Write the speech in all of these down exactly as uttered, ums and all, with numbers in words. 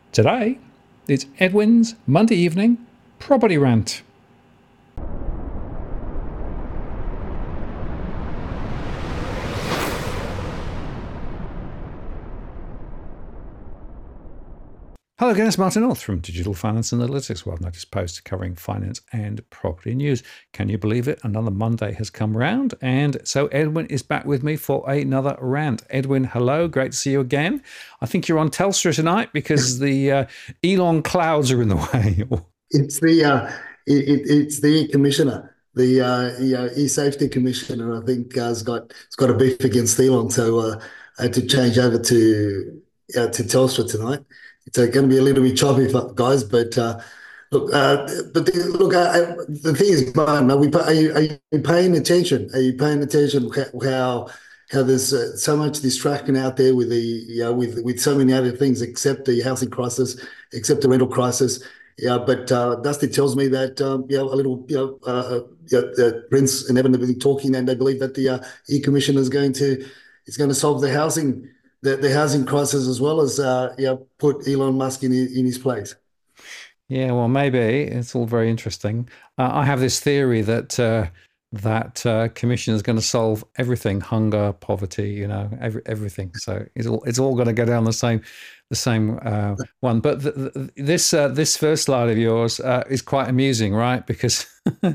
Today, it's Edwin's Monday evening property rant. Hello again, it's Martin North from Digital Finance Analytics, World Notice Post covering finance and property news. Can you believe it? Another Monday has come around, and so Edwin is back with me for another rant. Edwin, hello, great to see you again. I think you're on Telstra tonight because the uh, Elon clouds are in the way. It's the uh, it, it's the commissioner, the uh, you know, e-safety commissioner. I think uh, has got has got a beef against Elon, so uh, I had to change over to uh, to Telstra tonight. It's uh, going to be a little bit choppy, for guys, but uh, look, uh, but the, look, uh, I, the thing is, Brian, are we are you, are you paying attention? Are you paying attention how how there's uh, so much distraction out there with the you know with with so many other things except the housing crisis, except the rental crisis. Yeah, but uh, Dusty tells me that um, you know a little you know uh, yeah, uh, Prince and Evan have been talking, and they believe that the uh, E Commission is going to is going to solve the housing the, the housing crisis as well as uh, yeah put Elon Musk in in his place. Yeah, well, maybe it's all very interesting. Uh, I have this theory that uh, that uh, commission is going to solve everything: hunger, poverty, you know, every, everything. So it's all it's all going to go down the same the same uh, one. But th- th- this uh, this first slide of yours uh, is quite amusing, right? Because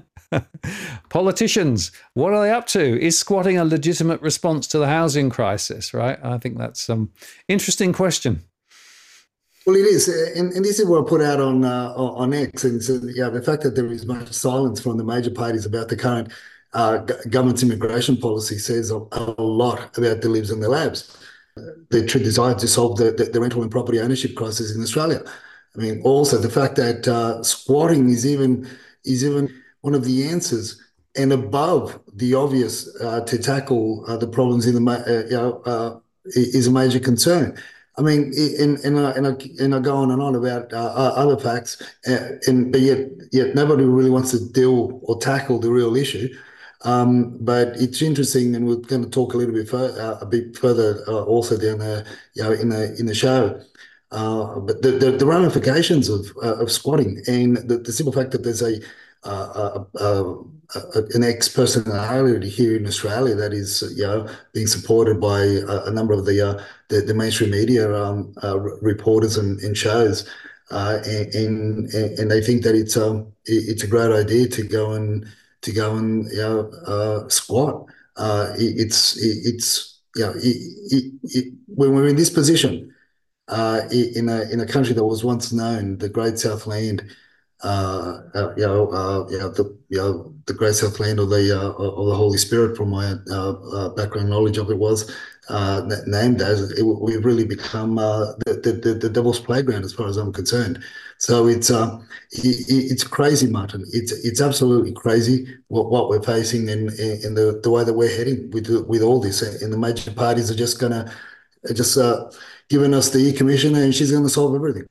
politicians, what are they up to? Is squatting a legitimate response to the housing crisis? Right? I think that's an um, interesting question. Well, it is, and, and this is what I put out on uh, on X, and so yeah, the fact that there is much silence from the major parties about the current uh, government's immigration policy says a, a lot about the libs and the labs. The true desire to solve the, the, the rental and property ownership crisis in Australia. I mean, also the fact that uh, squatting is even is even one of the answers and above the obvious uh, to tackle uh, the problems in the uh, you know, uh, is a major concern. I mean, and and I, and I, and I go on and on about uh, other facts, uh, and but yet yet nobody really wants to deal or tackle the real issue. Um, but it's interesting, and we're going to talk a little bit further, uh, a bit further, uh, also down there, you know, in the in the show. Uh, but the, the, the ramifications of uh, of squatting and the, the simple fact that there's a, uh, a, a, a an ex-personality here in Australia that is, you know, being supported by a, a number of the, uh, the the mainstream media um, uh, reporters and, and shows, uh, and, and and they think that it's um it's a great idea to go and to go and you know uh, squat. Uh, it, it's it, it's you know it, it, it, when we're in this position uh, in a in a country that was once known, the Great Southland, uh, uh, you know, uh, you know, the you know the Great Southland or the uh, or the Holy Spirit, from my uh, uh, background knowledge of it, was uh, named as. It, we've really become uh, the, the the devil's playground, as far as I'm concerned. So it's uh, it, it's crazy, Martin. It's it's absolutely crazy what, what we're facing and and the, the way that we're heading with with all this. And the major parties are just gonna just uh, giving us the E commission, and she's going to solve everything.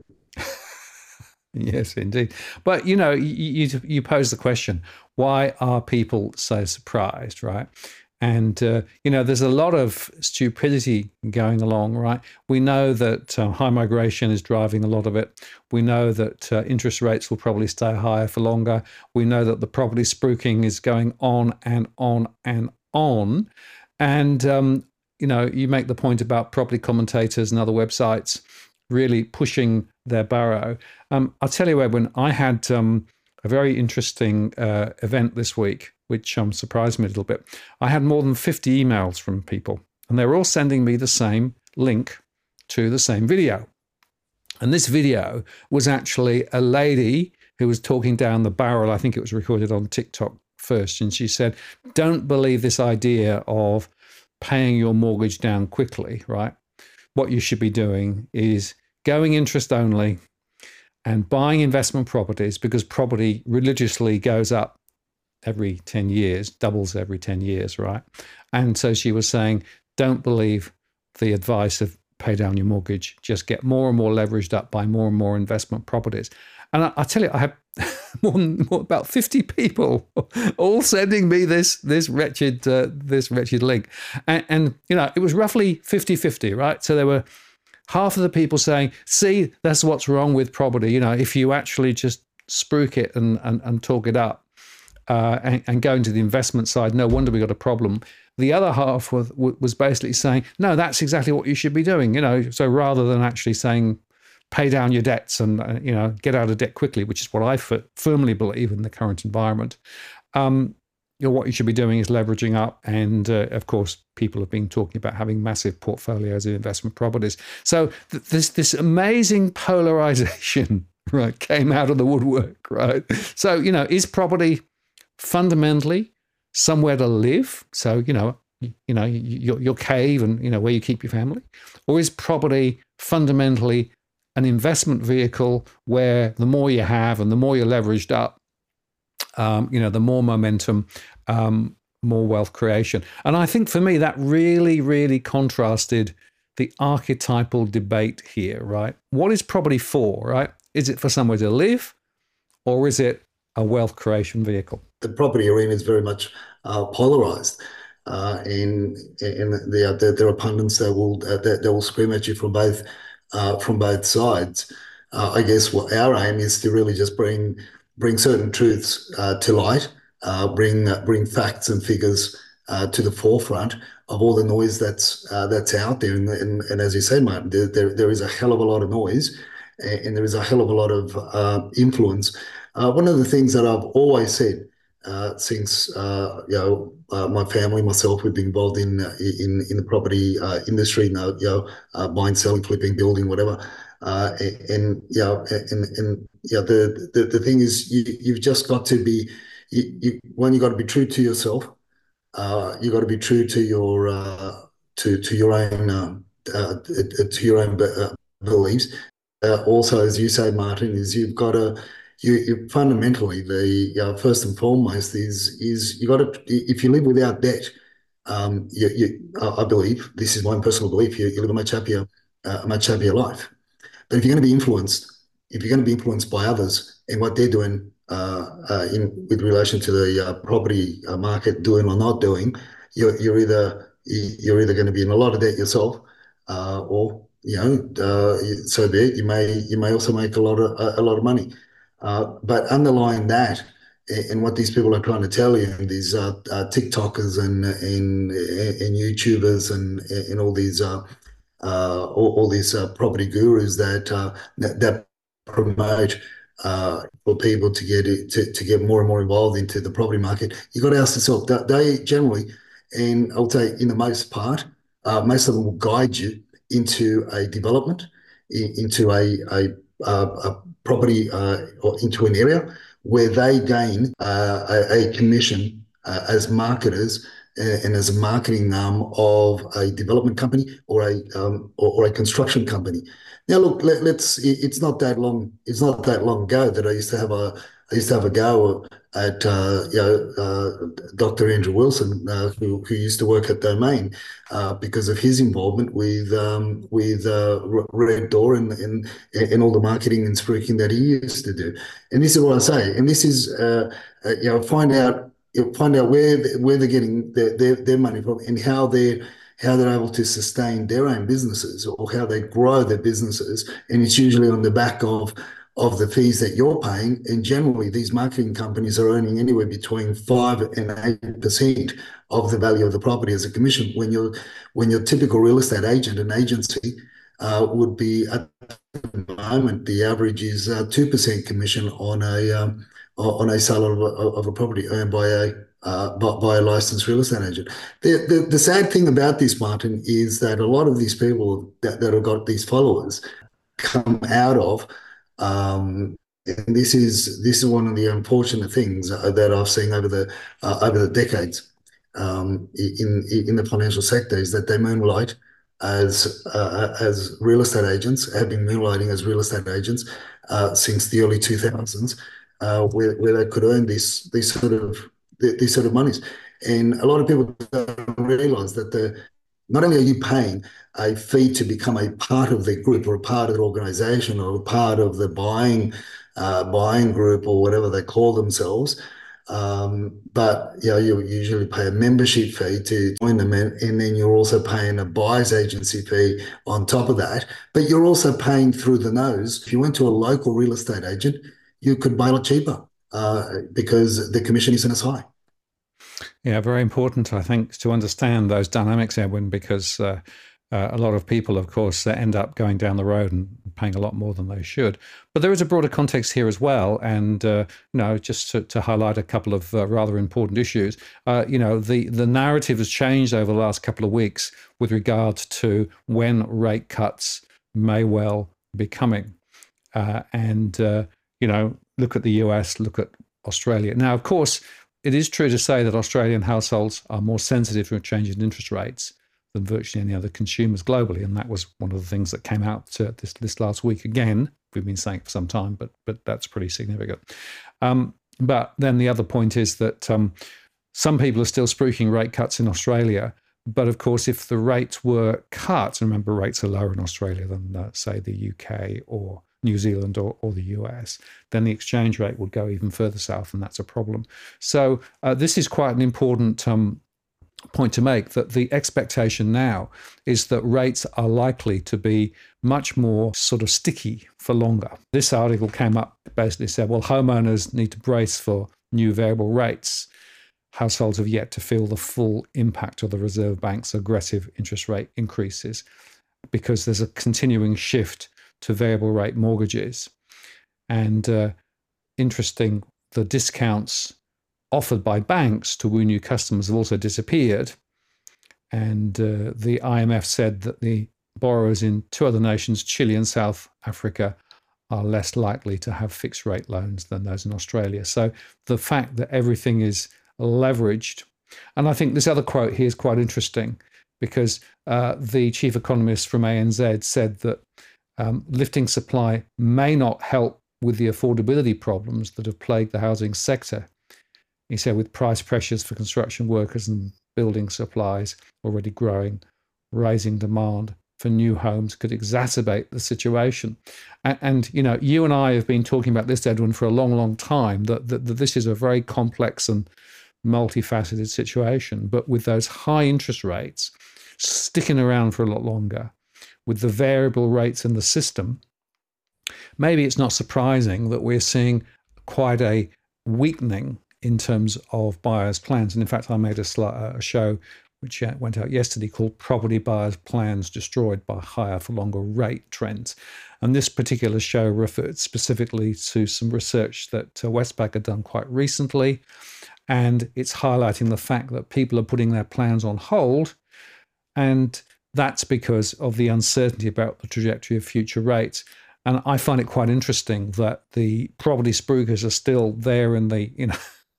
Yes, indeed. But you know, you, you you pose the question: why are people so surprised, right? And uh, you know, there's a lot of stupidity going along, right? We know that uh, high migration is driving a lot of it. We know that uh, interest rates will probably stay higher for longer. We know that the property spruiking is going on and on and on. And um, you know, you make the point about property commentators and other websites really pushing their barrow. Um, I'll tell you, Edwin, I had um, a very interesting uh, event this week, which um, surprised me a little bit. I had more than fifty emails from people, and they were all sending me the same link to the same video. And this video was actually a lady who was talking down the barrel. I think it was recorded on TikTok first. And she said, don't believe this idea of paying your mortgage down quickly, right? What you should be doing is going interest only and buying investment properties, because property religiously goes up every ten years, doubles every ten years, right? And so she was saying, don't believe the advice of pay down your mortgage, just get more and more leveraged up by more and more investment properties. And I, I tell you, I have more than more, about fifty people all sending me this this wretched uh, this wretched link, and, and you know, it was roughly fifty-fifty, right? So there were half of the people saying, see, that's what's wrong with property. You know, if you actually just spruik it and, and, and talk it up uh, and, and go into the investment side, no wonder we got a problem. The other half was, was basically saying, no, that's exactly what you should be doing. You know, so rather than actually saying, pay down your debts and, uh, you know, get out of debt quickly, which is what I f- firmly believe in the current environment. Um, you know, what you should be doing is leveraging up. And uh, of course, people have been talking about having massive portfolios of investment properties. So th- this, this amazing polarization, right, came out of the woodwork, right? So, you know, is property fundamentally somewhere to live? So, you know, you, you know, your, your cave and, you know, where you keep your family? Or is property fundamentally an investment vehicle where the more you have and the more you're leveraged up, um, you know, the more momentum, um, more wealth creation? And I think for me, that really, really contrasted the archetypal debate here, right? What is property for, right? Is it for somewhere to live, or is it a wealth creation vehicle? The property arena is very much uh, polarized. Uh, and and there, there, there are pundits that will uh, that, that will scream at you from both uh, from both sides. Uh, I guess what our aim is to really just bring bring certain truths uh, to light, uh, bring uh, bring facts and figures uh, to the forefront of all the noise that's uh, that's out there. And, and, and as you say, Martin, there, there there is a hell of a lot of noise, and, and there is a hell of a lot of uh, influence. Uh, one of the things that I've always said uh, since uh, you know uh, my family, myself, we've been involved in uh, in in the property uh, industry, you know, you know uh, buying, selling, flipping, building, whatever. Uh, and, and you know, and and yeah, the, the the thing is, you you've just got to be, you, you one, you got to be true to yourself. Uh, you got to be true to your uh, to to your own um, uh, to your own uh, beliefs. Uh, also, as you say, Martin, is you've got to you, you fundamentally the uh, first and foremost is is you got to, if you live without debt, um, you, you I believe, this is my personal belief, you, you live a much happier uh, a much happier life. But if you're going to be influenced, if you're going to be influenced by others and what they're doing uh, uh, in with relation to the uh, property uh, market, doing or not doing, you're you're either you're either going to be in a lot of debt yourself, uh, or you know, uh, so be it. You may you may also make a lot of a, a lot of money, uh, but underlying that, and what these people are trying to tell you, and these uh, uh, TikTokers and and and YouTubers and and all these. Uh, uh, all, all these uh, property gurus that uh, that, that promote uh, for people to get it, to, to get more and more involved into the property market. You've got to ask yourself that they generally, and I'll say in the most part, uh, most of them will guide you into a development, into a a, a property uh, or into an area where they gain uh, a, a commission uh, as marketers and as a marketing arm of a development company or a um, or, or a construction company. Now, look, let, let's. It's not that long. It's not that long ago that I used to have a. I used to have a go at uh, you know uh, Doctor Andrew Wilson, uh, who who used to work at Domain, uh, because of his involvement with um, with uh, Red Door and, and and all the marketing and spruiking that he used to do. And this is what I say. And this is uh, uh, you know find out. You'll find out where where they're getting their, their, their money from and how they're how they're able to sustain their own businesses or how they grow their businesses. And it's usually on the back of of the fees that you're paying. And generally, these marketing companies are earning anywhere between five and eight percent of the value of the property as a commission. When you're when your typical real estate agent, an agency, uh, would be at the moment the average is uh, two percent commission on a um, on a sale of a, of a property earned by a uh, by, by a licensed real estate agent. The, the the sad thing about this, Martin, is that a lot of these people that, that have got these followers come out of, um, and this is this is one of the unfortunate things that I've seen over the uh, over the decades um, in in the financial sector, is that they moonlight as uh, as real estate agents, have been moonlighting as real estate agents uh, since the early two thousands. Uh, where, where they could earn these these sort of these sort of monies, and a lot of people don't realise that the not only are you paying a fee to become a part of the group or a part of the organisation or a part of the buying uh, buying group or whatever they call themselves, Um, but you know, you usually pay a membership fee to join them, and, and then you're also paying a buyer's agency fee on top of that. But you're also paying through the nose. If you went to a local real estate agent, you could buy a lot cheaper uh, because the commission isn't as high. Yeah, very important, I think, to understand those dynamics, Edwin, because uh, uh, a lot of people, of course, uh, end up going down the road and paying a lot more than they should. But there is a broader context here as well. And, uh, you know, just to, to highlight a couple of uh, rather important issues, uh, you know, the, the narrative has changed over the last couple of weeks with regard to when rate cuts may well be coming. Uh, and, uh, you know, look at the U S, look at Australia. Now, of course, it is true to say that Australian households are more sensitive to a change in interest rates than virtually any other consumers globally. And that was one of the things that came out uh, this, this last week again. We've been saying it for some time, but but that's pretty significant. Um, but then the other point is that um, some people are still spruiking rate cuts in Australia. But of course, if the rates were cut, and remember rates are lower in Australia than, uh, say, the U K or New Zealand or, or the U S, then the exchange rate would go even further south, and that's a problem. So uh, this is quite an important um, point to make, that the expectation now is that rates are likely to be much more sort of sticky for longer. This article came up, basically said, well, homeowners need to brace for new variable rates. Households have yet to feel the full impact of the Reserve Bank's aggressive interest rate increases because there's a continuing shift to variable rate mortgages. And uh, interesting, the discounts offered by banks to woo new customers have also disappeared. And uh, the I M F said that the borrowers in two other nations, Chile and South Africa, are less likely to have fixed rate loans than those in Australia. So the fact that everything is leveraged. And I think this other quote here is quite interesting, because uh, the chief economist from A N Z said that um, lifting supply may not help with the affordability problems that have plagued the housing sector. He said, with price pressures for construction workers and building supplies already growing, raising demand for new homes could exacerbate the situation. And, and you know, you and I have been talking about this, Edwin, for a long, long time, that, that, that this is a very complex and multifaceted situation. But with those high interest rates sticking around for a lot longer, with the variable rates in the system, maybe it's not surprising that we're seeing quite a weakening in terms of buyers' plans. And in fact, I made a, sl- a show which went out yesterday called Property Buyers' Plans Destroyed by Higher for Longer Rate Trends. And this particular show referred specifically to some research that Westpac had done quite recently. And it's highlighting the fact that people are putting their plans on hold. And that's because of the uncertainty about the trajectory of future rates. And I find it quite interesting that the property spruikers are still there in the, you know,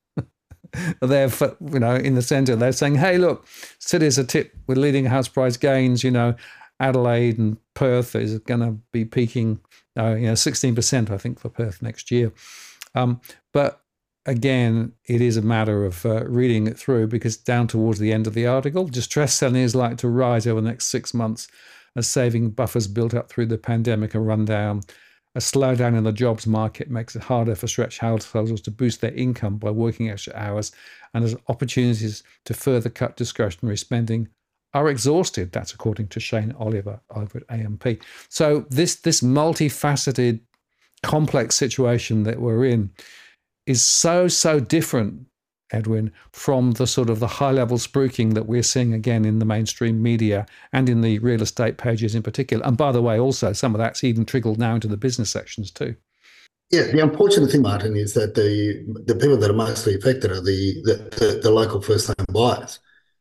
they're, you know, in the centre. They're saying, hey, look, cities are tipped with leading house price gains. You know, Adelaide and Perth is going to be peaking, uh, you know, sixteen percent, I think, for Perth next year. Um, but again, it is a matter of uh, reading it through, because down towards the end of the article, distress selling is likely to rise over the next six months as saving buffers built up through the pandemic are run down. A slowdown in the jobs market makes it harder for stretched households to boost their income by working extra hours, and as opportunities to further cut discretionary spending are exhausted. That's according to Shane Oliver over at A M P. So this, this multifaceted, complex situation that we're in is so, so different, Edwin, from the sort of the high-level spruiking that we're seeing again in the mainstream media and in the real estate pages in particular. And by the way, also, some of that's even trickled now into the business sections too. Yeah, the unfortunate thing, Martin, is that the the people that are mostly affected are the the, the, the local first-time buyers.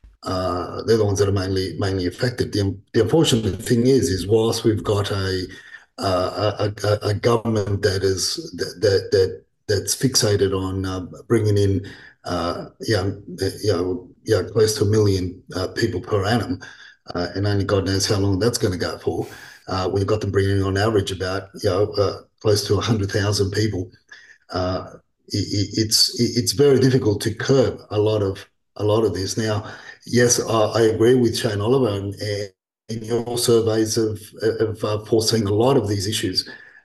Uh, they're the ones that are mainly mainly affected. The, the unfortunate thing is, is whilst we've got a uh, a, a, a government that is that that, that that's fixated on uh, bringing in uh, you know, you know, you know, close to a million uh, people per annum, uh, and only God knows how long that's going to go for. Uh, we've got them bringing on average about you know uh, close to a hundred thousand people. Uh, it, it's it's very difficult to curb a lot of a lot of this. Now, yes, I, I agree with Shane Oliver, and, and your surveys have, have uh, foreseen a lot of these issues.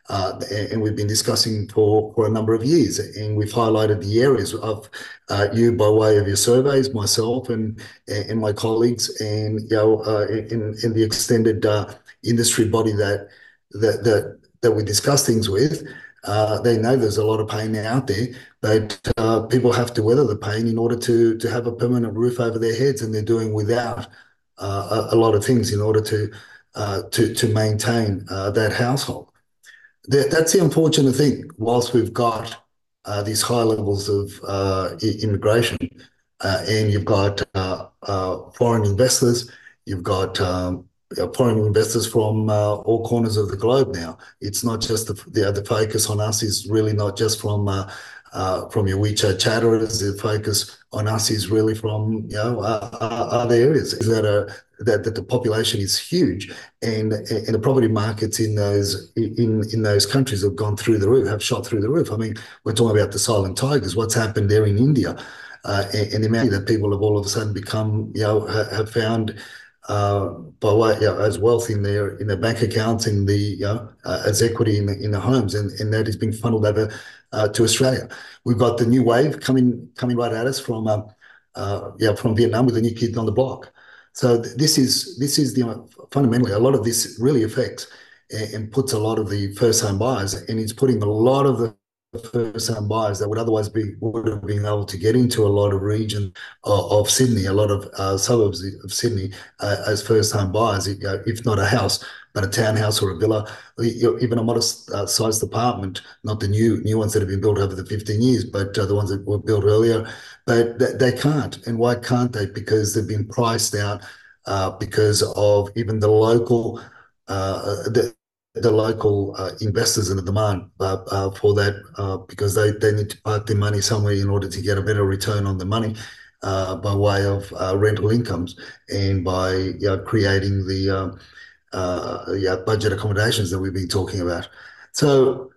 uh, and we've been discussing for, for a number of years. And we've highlighted the areas of uh, you by way of your surveys, myself and and my colleagues, and you know, uh, in in the extended uh, industry body that that that that we discuss things with. Uh, they know there's a lot of pain out there, but uh, people have to weather the pain in order to to have a permanent roof over their heads, and they're doing without uh, a, a lot of things in order to uh, to to maintain uh, that household. That, that's the unfortunate thing. Whilst we've got uh, these high levels of uh, immigration, uh, and you've got uh, uh, foreign investors, you've got um, foreign investors from uh, all corners of the globe now. It's not just the, the, the focus on us is really not just from uh, uh, from your WeChat chatterers. The focus on us is really from you know uh, uh, other areas that are that, that the population is huge, and and the property markets in those in in those countries have gone through the roof, have shot through the roof. I mean, we're talking about the silent tigers. What's happened there in India, uh, and, and the amount that people have all of a sudden become you know have found. Uh, by way, you know, as wealth in their in their bank accounts, in the you know, uh, as equity in the, in the homes, and, and that is being funneled over uh, to Australia. We've got the new wave coming coming right at us from um, uh, yeah from Vietnam with the new kid on the block. So th- this is this is the you know, fundamentally a lot of this really affects and, and puts a lot of the first home buyers, and it's putting a lot of the first-time buyers that would otherwise be would have been able to get into a lot of region of, of Sydney, a lot of uh, suburbs of Sydney uh, as first-time buyers, you know, if not a house, but a townhouse or a villa, or even a modest-sized uh, apartment, not the new new ones that have been built over the fifteen years, but uh, the ones that were built earlier. But th- they can't. And why can't they? Because they've been priced out uh, because of even the local uh, the, the local uh, investors in the demand uh, uh, for that uh, because they, they need to park their money somewhere in order to get a better return on the money uh, by way of uh, rental incomes and by you know, creating the um, uh, yeah, budget accommodations that we've been talking about. So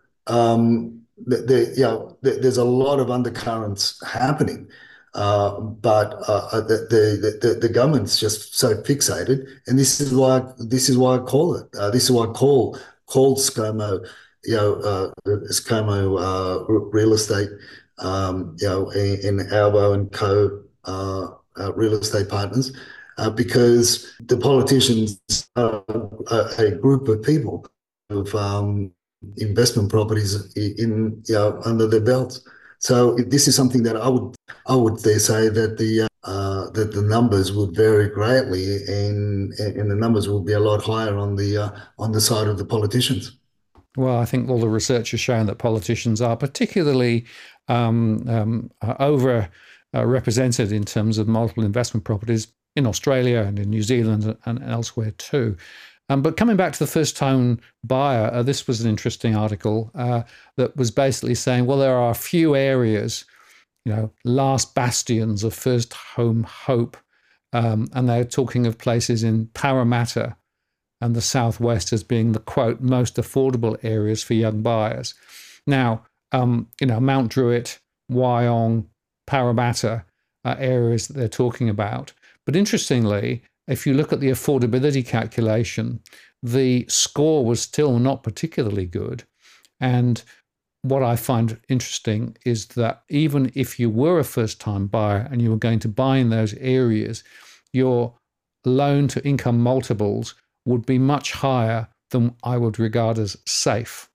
um, the, the, you know, the, there's a lot of undercurrents happening. Uh, but uh, the, the, the the government's just so fixated, and this is why this is why I call it. Uh, this is why I call called ScoMo, you know, uh, ScoMo uh, Real Estate, um, you know, in Albo and Co. Uh, uh, real estate partners, uh, because the politicians are a, a group of people of um, investment properties in you know under their belts. So this is something that I would I would dare say that the uh, that the numbers would vary greatly, and and the numbers will be a lot higher on the uh, on the side of the politicians. Well, I think all the research has shown that politicians are particularly um, um, over uh, represented in terms of multiple investment properties in Australia and in New Zealand and elsewhere too. Um, but coming back to the first-time buyer, uh, this was an interesting article uh, that was basically saying, well, there are a few areas, you know, last bastions of first home hope, um, and they're talking of places in Parramatta and the southwest as being the quote most affordable areas for young buyers. Now, um, you know, Mount Druitt, Wyong, Parramatta are areas that they're talking about. But interestingly, if you look at the affordability calculation, the score was still not particularly good. And what I find interesting is that even if you were a first-time buyer and you were going to buy in those areas, your loan to income multiples would be much higher than I would regard as safe.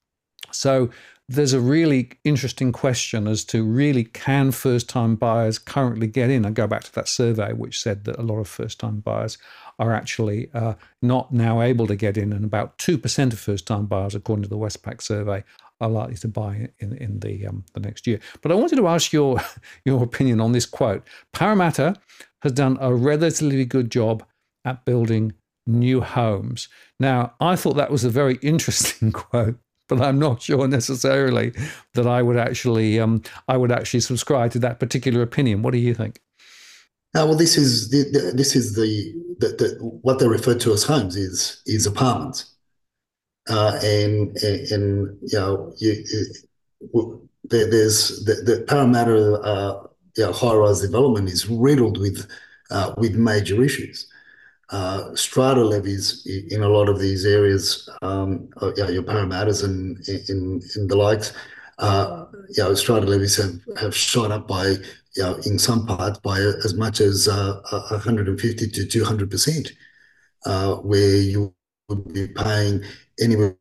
So there's a really interesting question as to really can first-time buyers currently get in? I go back to that survey which said that a lot of first-time buyers are actually uh, not now able to get in, and about two percent of first-time buyers, according to the Westpac survey, are likely to buy in in the um, the next year. But I wanted to ask your your opinion on this quote. Parramatta has done a relatively good job at building new homes. Now, I thought that was a very interesting quote, but I'm not sure necessarily that I would actually um, I would actually subscribe to that particular opinion. What do you think? Uh, well, this is the, the, this is the, the, the what they refer to as homes is is apartments, uh, and, and and you know you, you, there, there's the, the Parramatta uh, you know, high-rise development is riddled with uh, with major issues. uh, strata levies in a lot of these areas, um, uh, you know, your Parramatta's and in, in the likes, uh, you know, strata levies have, have shot up by, you know, in some parts by as much as uh, one hundred fifty to two hundred percent, uh, where you would be paying anywhere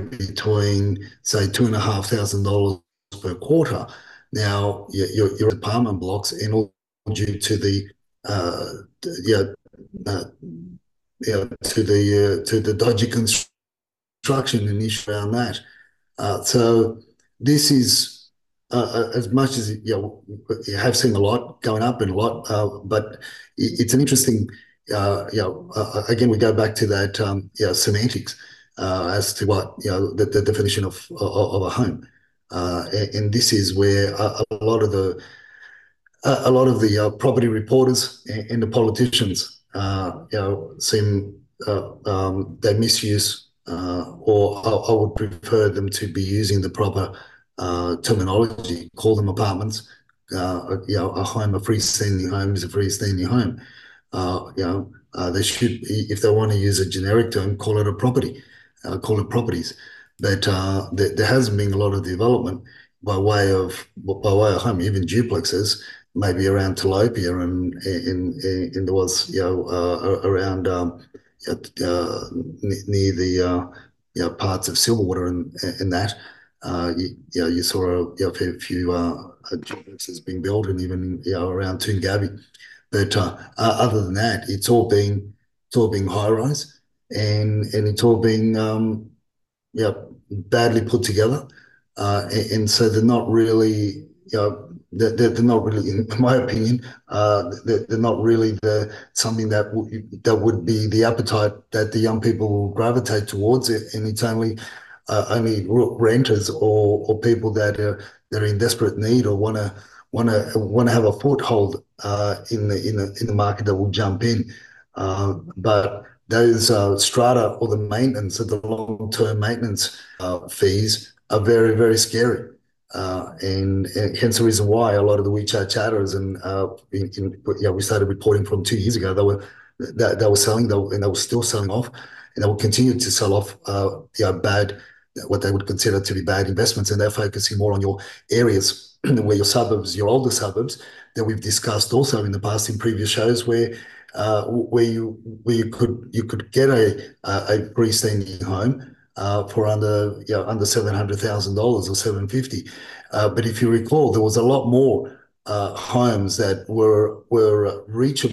between, say, two and a half thousand dollars per quarter. Now, your, your apartment blocks, and all due to the uh, yeah, uh, yeah, to the uh, to the dodgy construction and issue around that. Uh, so this is uh, as much as you know, you have seen a lot going up and a lot, uh, but it's an interesting. Uh, you know, uh, again, we go back to that um, you know, semantics uh, as to what you know the, the definition of of, of a home, uh, and, and this is where a, a lot of the uh, a lot of the uh, property reporters and, and the politicians, uh, you know, seem uh, um, they misuse, uh, or I, I would prefer them to be using the proper uh, terminology. Call them apartments. Uh, you know, a home, a freestanding home is a freestanding home. Uh, you know, uh, they should, if they want to use a generic term, call it a property, uh, call it properties. But uh, there, there hasn't been a lot of development by way of by way of home, even duplexes, maybe around Tilapia and in, in, in there was you know uh, around um, uh, near the uh, you know, parts of Silverwater and and that uh, you, you, know, you saw a, you know, a fair few uh, duplexes being built, and even you know around Toongabbie. But uh, other than that, it's all been it's all been high rise, and and it's all been um, yeah badly put together, uh, and, and so they're not really you know they're, they're not really, in my opinion, uh, they're, they're not really the something that w- that would be the appetite that the young people will gravitate towards it, and it's only uh, only renters or or people that are that are in desperate need or want to want to want to have a foothold uh, in the in the in the market that will jump in, uh, but those uh, strata or the maintenance of the long term maintenance uh, fees are very very scary. Uh, and, and hence the reason why a lot of the WeChat chatters and uh, in, in, you know, we started reporting from two years ago. They were they, they were selling, they were, and they were still selling off, and they will continue to sell off uh, you know, bad, what they would consider to be bad investments, and they're focusing more on your areas where your suburbs, your older suburbs that we've discussed also in the past in previous shows, where uh, where you where you could you could get a a freestanding home uh, for under you know under seven hundred thousand dollars or seven fifty. Uh, but if you recall, there was a lot more uh, homes that were were reachable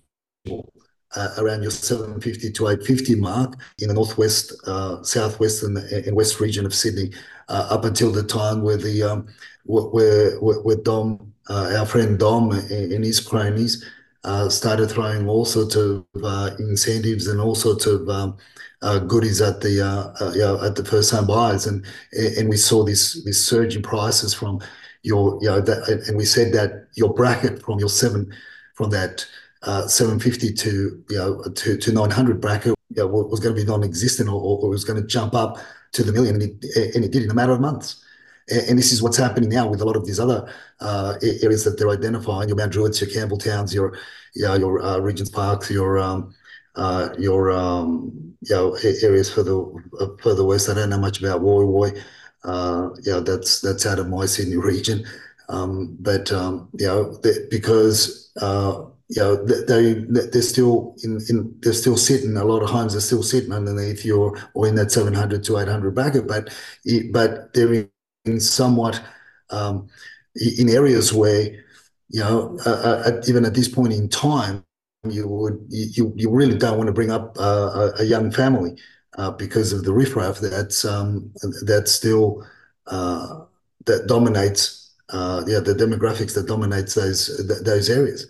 uh, around your seven fifty to eight fifty mark in the northwest, uh, southwest, and, and west region of Sydney, uh, up until the time where the um, where, where, where Dom, uh, our friend Dom, and, and his cronies uh, started throwing all sorts of uh, incentives and all sorts of um, uh, goodies at the uh, uh, you know, at the first home buyers, and and we saw this this surge in prices from your you know that, and we said that your bracket from your seven from that uh, seven fifty to you know to, to nine hundred bracket you know, was going to be non-existent, or, or was going to jump up to the million, and it, and it did in a matter of months. And this is what's happening now with a lot of these other uh, areas that they're identifying: your Mount Druitt's, your Campbelltowns, your you know, your uh, Regent's Parks, your um, uh, your um, you know areas further uh, further west. I don't know much about Woy Woy. Uh, you know, that's that's out of my Sydney region, um, but um, you know they, because uh, you know they they're still in, in they're still sitting. A lot of homes are still sitting underneath your or in that seven hundred to eight hundred bracket, but but they're in in somewhat um, in areas where you know uh, at, even at this point in time you would you you really don't want to bring up uh, a, a young family uh, because of the riffraff that's um, that's still uh, that dominates uh, yeah the demographics that dominates those th- those areas.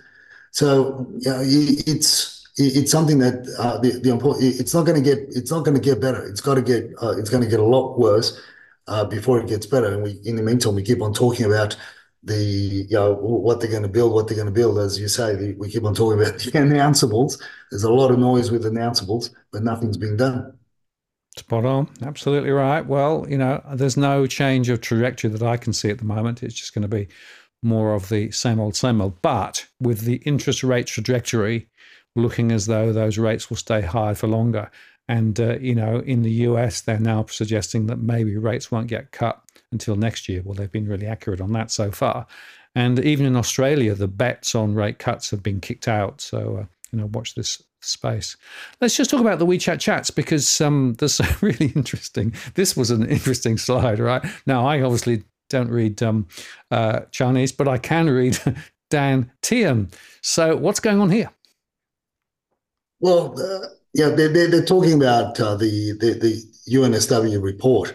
So yeah, it's it's something that uh, the the important. It's not going to get it's not going to get better. It's got to get uh, it's going to get a lot worse uh, before it gets better. And we, in the meantime, we keep on talking about the you know what they're going to build, what they're going to build. As you say, the, we keep on talking about the announceables. There's a lot of noise with announceables, but nothing's being done. Spot on. Absolutely right. Well, you know, there's no change of trajectory that I can see at the moment. It's just going to be more of the same old, same old. But with the interest rate trajectory looking as though those rates will stay high for longer. And, uh, you know, in the U S, they're now suggesting that maybe rates won't get cut until next year. Well, they've been really accurate on that so far. And even in Australia, the bets on rate cuts have been kicked out. So, uh, you know, watch this space. Let's just talk about the WeChat chats, because um, there's really interesting. This was an interesting slide, right? Now, I obviously don't read um, uh, Chinese, but I can read Dan Tian. So what's going on here? Well, uh, yeah, they're, they're, they're talking about uh, the, the, the U N S W report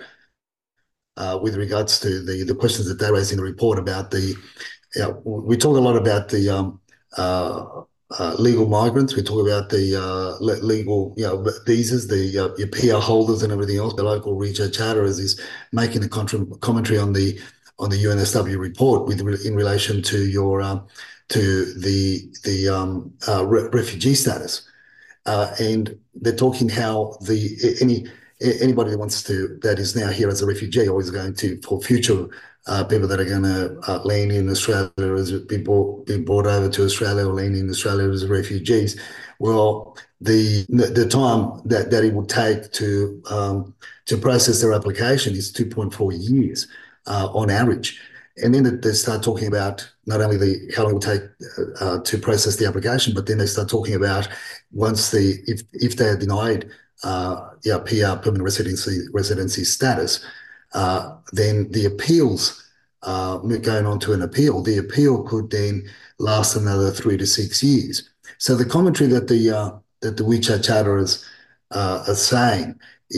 uh, with regards to the, the questions that they raised in the report about the, you know, we talk a lot about the um, uh, uh, legal migrants. We talk about the uh, legal, you know, visas, the uh, your P R holders and everything else. The local WeChat chatterers is making a commentary on the on the U N S W report with in relation to your um, to the the um, uh, re refugee status. Uh, and they're talking how the any anybody that wants to that is now here as a refugee or is going to for future uh, people that are going to uh, land in Australia as be brought be brought over to Australia or land in Australia as refugees. Well, the the time that that it would take to um, to process their application is two point four years uh, on average. And then they start talking about not only the how long it will take uh, to process the application, but then they start talking about once the if if they are denied uh, yeah P R permanent residency residency status, uh, then the appeals uh, going on to an appeal, the appeal could then last another three to six years. So the commentary that the uh, that the WeChat chatterers uh, are saying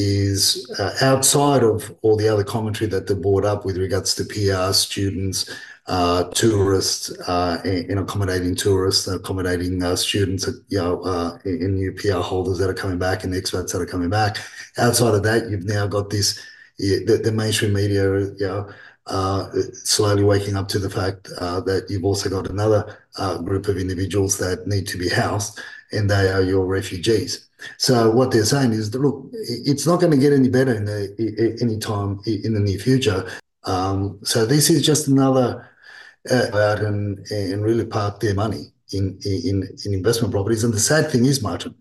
is uh, outside of all the other commentary that they brought up with regards to P R, students, uh, tourists, uh, in accommodating tourists, accommodating uh, students, you know, uh, in new P R holders that are coming back and expats that are coming back. Outside of that, you've now got this, the, the mainstream media, you know, uh, slowly waking up to the fact uh, that you've also got another uh, group of individuals that need to be housed, and they are your refugees. So what they're saying is that, look, it's not going to get any better in the any time in the near future. Um, so this is just another uh, out and and really park their money in in in investment properties. And the sad thing is, Martin,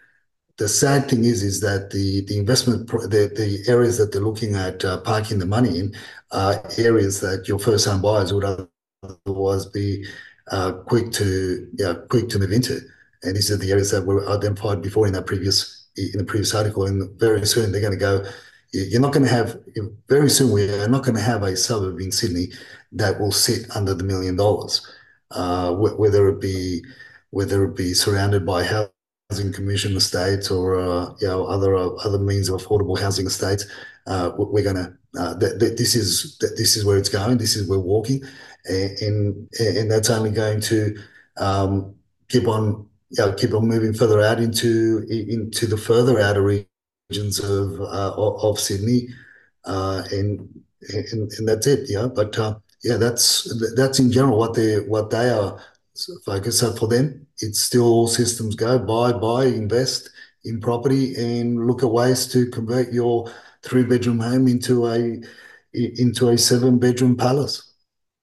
the sad thing is is that the the investment the the areas that they're looking at uh, parking the money in are areas that your first home buyers would otherwise be uh, quick to yeah quick to move into. And these are the areas that were identified before in that previous in the previous article. And very soon they're going to go. You're not going to have very soon. We are not going to have a suburb in Sydney that will sit under the million dollars, uh, whether it be whether it be surrounded by housing commission estates or uh, you know other uh, other means of affordable housing estates. Uh, we're going to. Uh, th th this is th this is where it's going. This is where we're walking, and and, and that's only going to um, keep on. Yeah, keep on moving further out into into the further outer regions of uh, of Sydney, uh, and, and and that's it. Yeah, but uh, yeah, that's that's in general what they what they are focused. So for them, it's still all systems go: buy, buy, invest in property, and look at ways to convert your three bedroom home into a into a seven bedroom palace.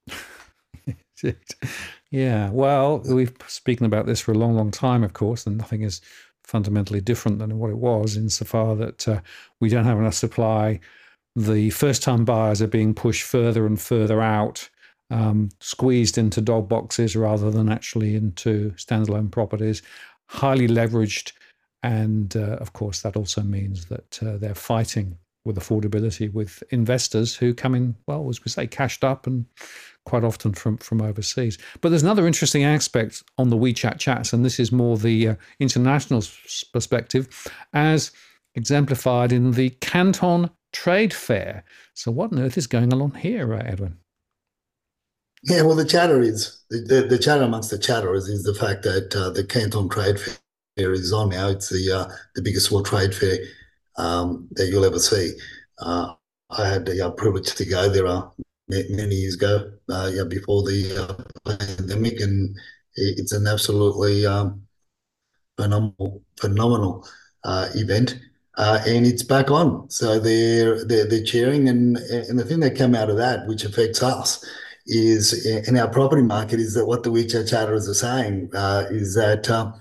Yeah, well, we've spoken about this for a long, long time, of course, and nothing is fundamentally different than what it was insofar that uh, we don't have enough supply. The first-time buyers are being pushed further and further out, um, squeezed into dog boxes rather than actually into standalone properties, highly leveraged, and uh, of course, that also means that uh, they're fighting with affordability with investors who come in, well, as we say, cashed up and quite often from, from overseas. But there's another interesting aspect on the WeChat chats, and this is more the uh, international perspective, as exemplified in the Canton Trade Fair. So what on earth is going on here, uh, Edwin? Yeah, well, the chatter is, the, the, the chatter amongst the chatterers is the fact that uh, the Canton Trade Fair is on now. It's the, uh, the biggest world trade fair um, that you'll ever see. Uh, I had the uh, privilege to go there uh, many years ago, uh, yeah, before the uh, pandemic, and it's an absolutely um, phenomenal, phenomenal uh, event, uh, and it's back on. So they're they're, they're cheering, and and the thing that came out of that, which affects us, is in our property market, is that what the WeChat chatterers are saying uh, is that. Uh,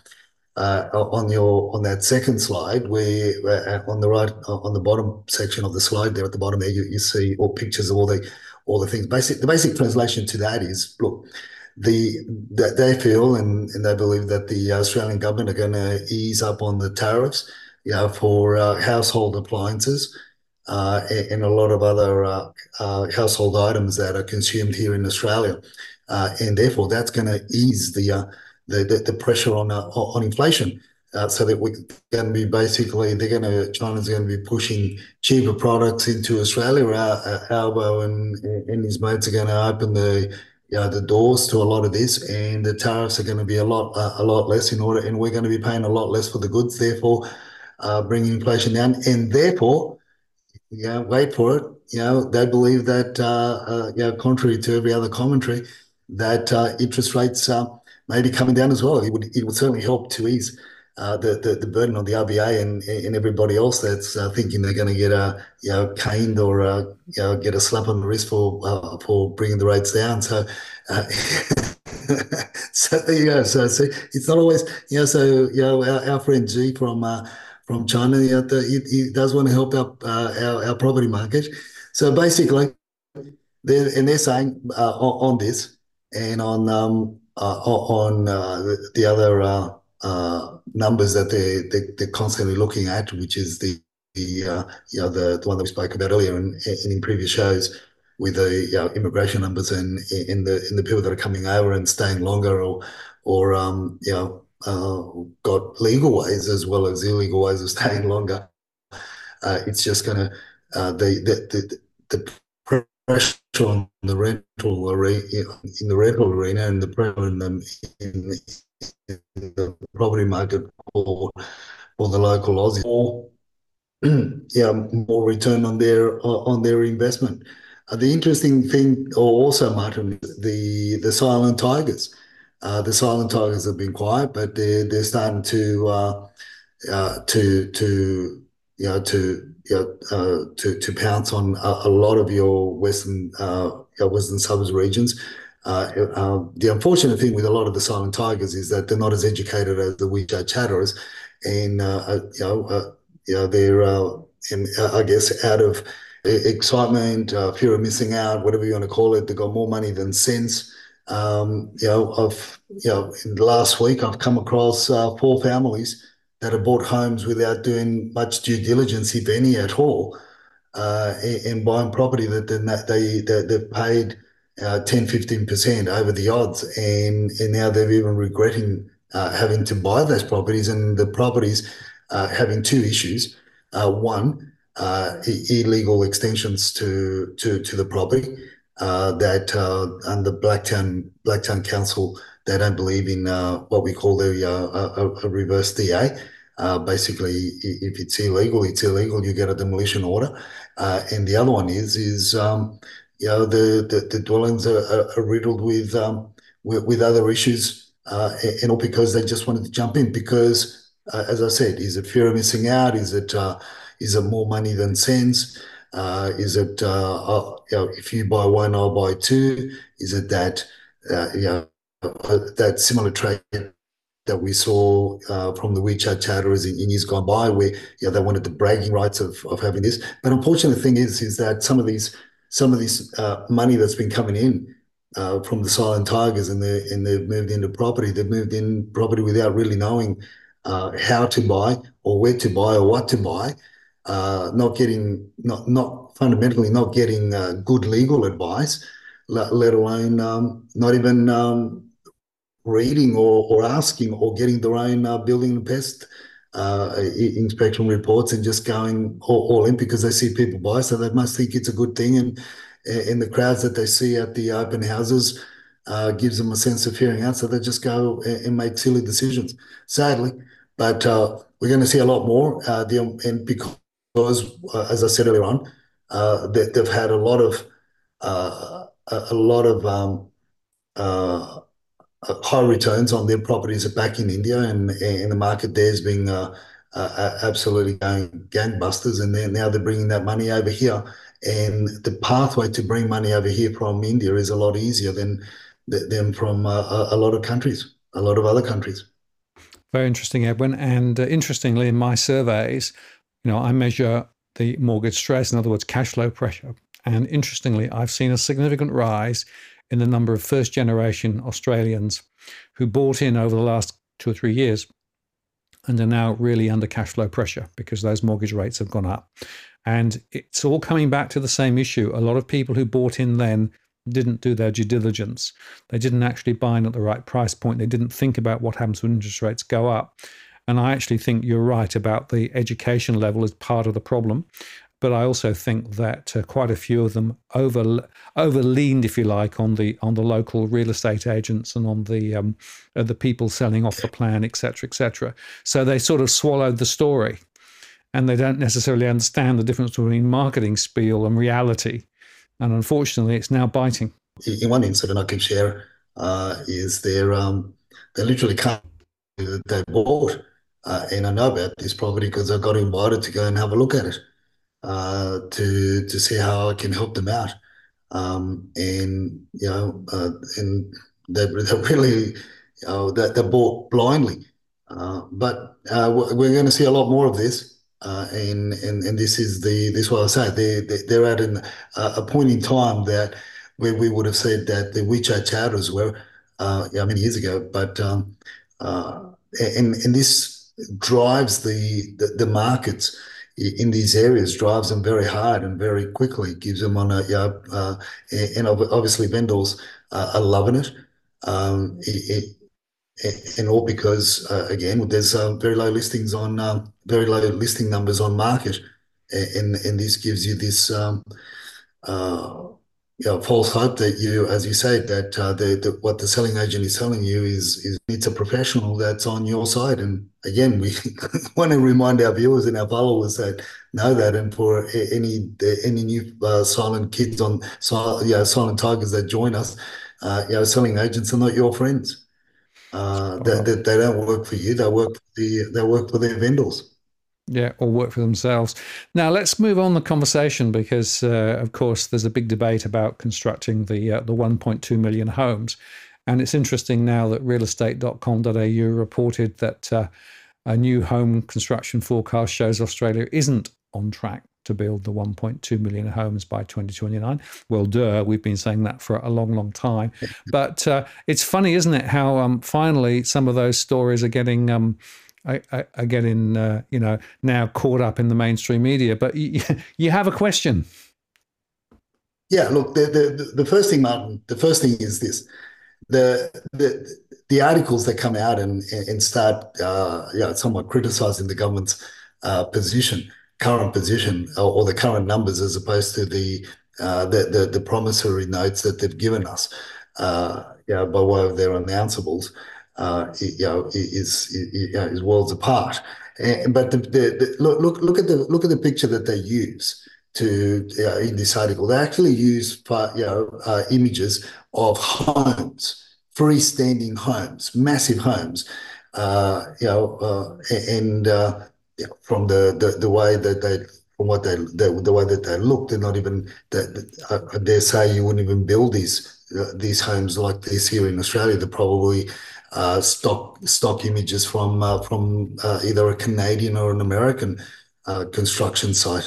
uh, on your on that second slide, where uh, on the right on the bottom section of the slide there at the bottom there, you, you see all pictures of all the all the things. Basic the basic translation to that is, look, the that they feel and, and they believe that the Australian government are going to ease up on the tariffs, you know, for uh, household appliances uh, and, and a lot of other uh, uh, household items that are consumed here in Australia, uh, and therefore that's going to ease the, uh, the, the the pressure on uh, on inflation. Uh, so that we're going to be basically, they're going to, China's going to be pushing cheaper products into Australia. Uh, Albo and, and his mates are going to open the you know, the doors to a lot of this, and the tariffs are going to be a lot uh, a lot less in order, and we're going to be paying a lot less for the goods, therefore uh, bringing inflation down, and therefore, yeah, wait for it. You know, they believe that, uh, uh, you know, contrary to every other commentary, that uh, interest rates uh, may be coming down as well. It would it would certainly help to ease uh, the, the the burden on the R B A and and everybody else that's uh, thinking they're going to get a you know caned or uh, you know get a slap on the wrist for uh, for bringing the rates down. So. Uh, so there you go. So, so it's not always, you know. So you know, our, our friend G from uh, from China, you know, the, he, he does want to help out uh, our our property market. So basically, they're, and they're saying uh, on, on this and on um, uh, on uh, the, the other uh, uh, numbers that they, they they're constantly looking at, which is the the uh, you know the, the one that we spoke about earlier and in, in previous shows with the you know, immigration numbers and in the in the people that are coming over and staying longer or or um, you know uh, got legal ways as well as illegal ways of staying longer. Uh, it's just going to uh, the, the the the pressure on the rental arena in the rental arena and the pressure in the, in, in the property market for for the local Aussie more yeah more return on their on their investment. Uh, the interesting thing also, Martin, the the silent tigers. Uh, the silent tigers have been quiet, but they're they're starting to uh, uh, to to you know to you know, uh, to to pounce on a, a lot of your western uh, your western suburbs regions. Uh, uh, the unfortunate thing with a lot of the silent tigers is that they're not as educated as the WeChat chatterers, and uh, uh, you know uh, you know they're uh, in, uh, I guess out of excitement, uh, fear of missing out, whatever you want to call it. They've got more money than sense. Um, you know, I've you know in the last week I've come across uh, four families that have bought homes without doing much due diligence, if any at all, uh, and buying property that then they, they they've paid uh, ten, fifteen percent over the odds, and and now they're even regretting uh, having to buy those properties, and the properties uh, having two issues. Uh, one, uh, illegal extensions to to to the property uh, that uh, under Blacktown Blacktown Council they don't believe in uh, what we call the uh, a, a reverse D A. Uh, basically, if it's illegal, it's illegal. You get a demolition order. Uh, and the other one is is um, you know the the, the dwellings are, are riddled with, um, with with other issues, uh, and all because they just wanted to jump in. Because, uh, as I said, is it fear of missing out? Is it uh, is it more money than sense? Uh, is it uh, uh, you know, if you buy one, I'll buy two? Is it that uh, you know uh, that similar trait that we saw uh, from the WeChat chatterers in, in years gone by, where yeah they wanted the bragging rights of, of having this. But unfortunate thing is is that some of these some of this uh, money that's been coming in uh, from the silent tigers and they and they've moved into property. They've moved in property without really knowing uh, how to buy or where to buy or what to buy. Uh, not getting not not fundamentally not getting uh, good legal advice, let, let alone um, not even um, reading or, or asking or getting their own uh, building and pest uh, inspection reports and just going all, all in because they see people buy, so they must think it's a good thing. And in the crowds that they see at the open houses uh, gives them a sense of hearing out, so they just go and, and make silly decisions, sadly. But uh, we're going to see a lot more. Uh, the, and because, uh, as I said earlier on, uh, they, they've had a lot of uh, a, a lot of um, uh, uh, high returns on their properties back in India, and, and the market there's being uh, uh, absolutely going gangbusters. And then now they're bringing that money over here, and the pathway to bring money over here from India is a lot easier than than from uh, a, a lot of countries, a lot of other countries. Very interesting, Edwin. And uh, interestingly, in my surveys, you know, I measure the mortgage stress, in other words, cash flow pressure. And interestingly, I've seen a significant rise in the number of first generation Australians who bought in over the last two or three years and are now really under cash flow pressure because those mortgage rates have gone up. And it's all coming back to the same issue. A lot of people who bought in then didn't do their due diligence. They didn't actually buy in at the right price point. They didn't think about what happens when interest rates go up. And I actually think you're right about the education level as part of the problem. But I also think that uh, quite a few of them over over leaned, if you like, on the on the local real estate agents and on the um, uh, the people selling off the plan, et cetera, et cetera. So they sort of swallowed the story, and they don't necessarily understand the difference between marketing spiel and reality. And unfortunately, it's now biting. In one incident I can share uh, is they're um, they literally can't that they bought, uh, and I know about this property because I got invited to go and have a look at it. Uh, to to see how I can help them out. Um, and you know, uh, and they they really, you know, they, they bought blindly. Uh, but uh, we're going to see a lot more of this. Uh, and and and this is the this is what I say. They they they're at an, uh, a point in time that where we would have said that the WeChat chatters were, uh, yeah, many years ago. But um, uh, and and this drives the the, the markets in these areas, drives them very hard and very quickly, gives them on a, yeah, uh, and obviously vendors uh, are loving it. Um, it, it and all because, uh, again, there's uh, very low listings on, um, very low listing numbers on market. And, and this gives you this, um, uh, you know, false hope that you, as you say, that uh, the, the what the selling agent is telling you is is it's a professional that's on your side. And again, we want to remind our viewers and our followers that know that. And for any any new uh, silent kids on, you know, silent tigers that join us, uh, you know, selling agents are not your friends. Uh, that they, they, they don't work for you. They work for the they work for their vendors. Yeah, or work for themselves. Now let's move on the conversation because, uh, of course, there's a big debate about constructing the uh, the one point two million homes, and it's interesting now that real estate dot com dot a u reported that uh, a new home construction forecast shows Australia isn't on track to build the one point two million homes by twenty twenty-nine. Well, duh, we've been saying that for a long, long time. But uh, it's funny, isn't it, how um, finally some of those stories are getting. Um, I, I, I get in, uh, you know, now caught up in the mainstream media. But you, you have a question. Yeah, look, the, the the first thing, Martin, the first thing is this: the the the articles that come out and and start, uh, yeah, somewhat criticising the government's uh, position, current position, or, or the current numbers, as opposed to the uh, the, the the promissory notes that they've given us, uh, yeah, by way of their announceables. Uh, you know, is, is, is worlds apart. And, but the, the, the, look, look, look at the look at the picture that they use to uh, in this article. They actually use, you know, uh, images of homes, freestanding homes, massive homes. Uh, you know, uh, and uh, you know, from the, the the way that they, from what they, the, the way that they look, they're not even. That I dare say you wouldn't even build these uh, these homes like this here in Australia. They're probably Uh, stock stock images from uh, from uh, either a Canadian or an American uh, construction site,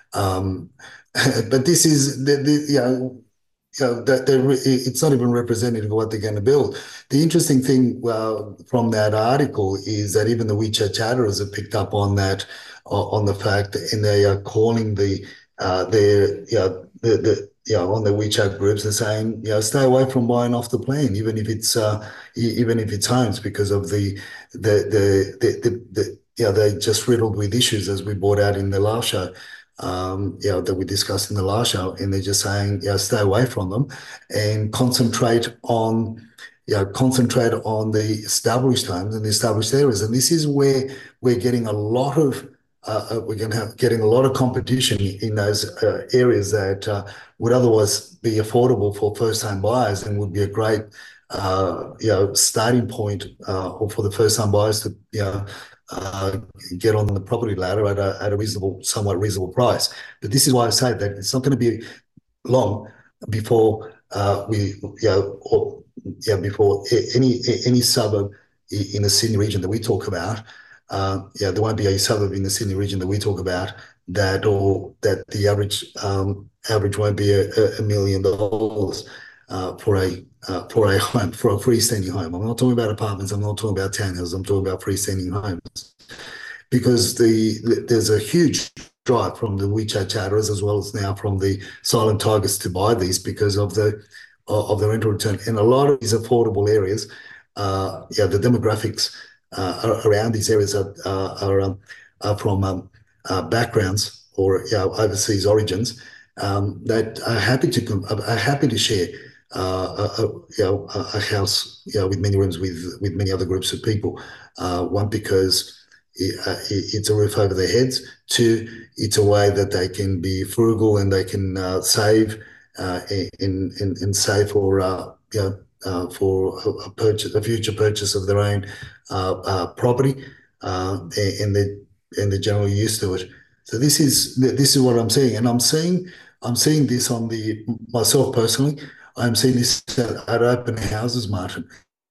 um, but this is the, the you know, you know that it's not even representative of what they're going to build. The interesting thing uh, from that article is that even the WeChat chatterers have picked up on that, uh, on the fact, and they are calling the uh, their you know, the the you know, on the WeChat groups, they're saying, you know, stay away from buying off the plan, even if it's uh, even if it's homes, because of the the the the, the, the you know, they're just riddled with issues, as we brought out in the last show, um, you know, that we discussed in the last show, and they're just saying, you know, stay away from them and concentrate on, you know, concentrate on the established homes and the established areas. And this is where we're getting a lot of Uh, we're going to have getting a lot of competition in those uh, areas that uh, would otherwise be affordable for first-time buyers and would be a great, uh, you know, starting point uh, for the first-time buyers to, you know, uh, get on the property ladder at a at a reasonable, somewhat reasonable price. But this is why I say that it's not going to be long before uh, we, you know, or, yeah, before any any suburb in the Sydney region that we talk about, uh, yeah, there won't be a suburb in the Sydney region that we talk about that or that the average um, average won't be a, a million dollars uh, for a uh, for a home for a freestanding home. I'm not talking about apartments. I'm not talking about townhouses. I'm talking about freestanding homes because the, the there's a huge drive from the WeChat chatterers as well as now from the silent tigers to buy these because of the of the rental return in a lot of these affordable areas. Uh, yeah, the demographics uh, around these areas are uh, are, um, are from um, uh, backgrounds or you know, overseas origins um, that are happy to are happy to share uh, a, a, you know, a house you know, with many rooms with with many other groups of people. Uh, one because it, uh, it's a roof over their heads. Two, it's a way that they can be frugal and they can uh, save uh, and, and and save for uh, you know, uh, for a purchase, a future purchase of their own uh, uh, property, uh, and they and they're generally used to it. So this is this is what I'm seeing, and I'm seeing I'm seeing this on the myself personally. I'm seeing this at, at open houses, Martin.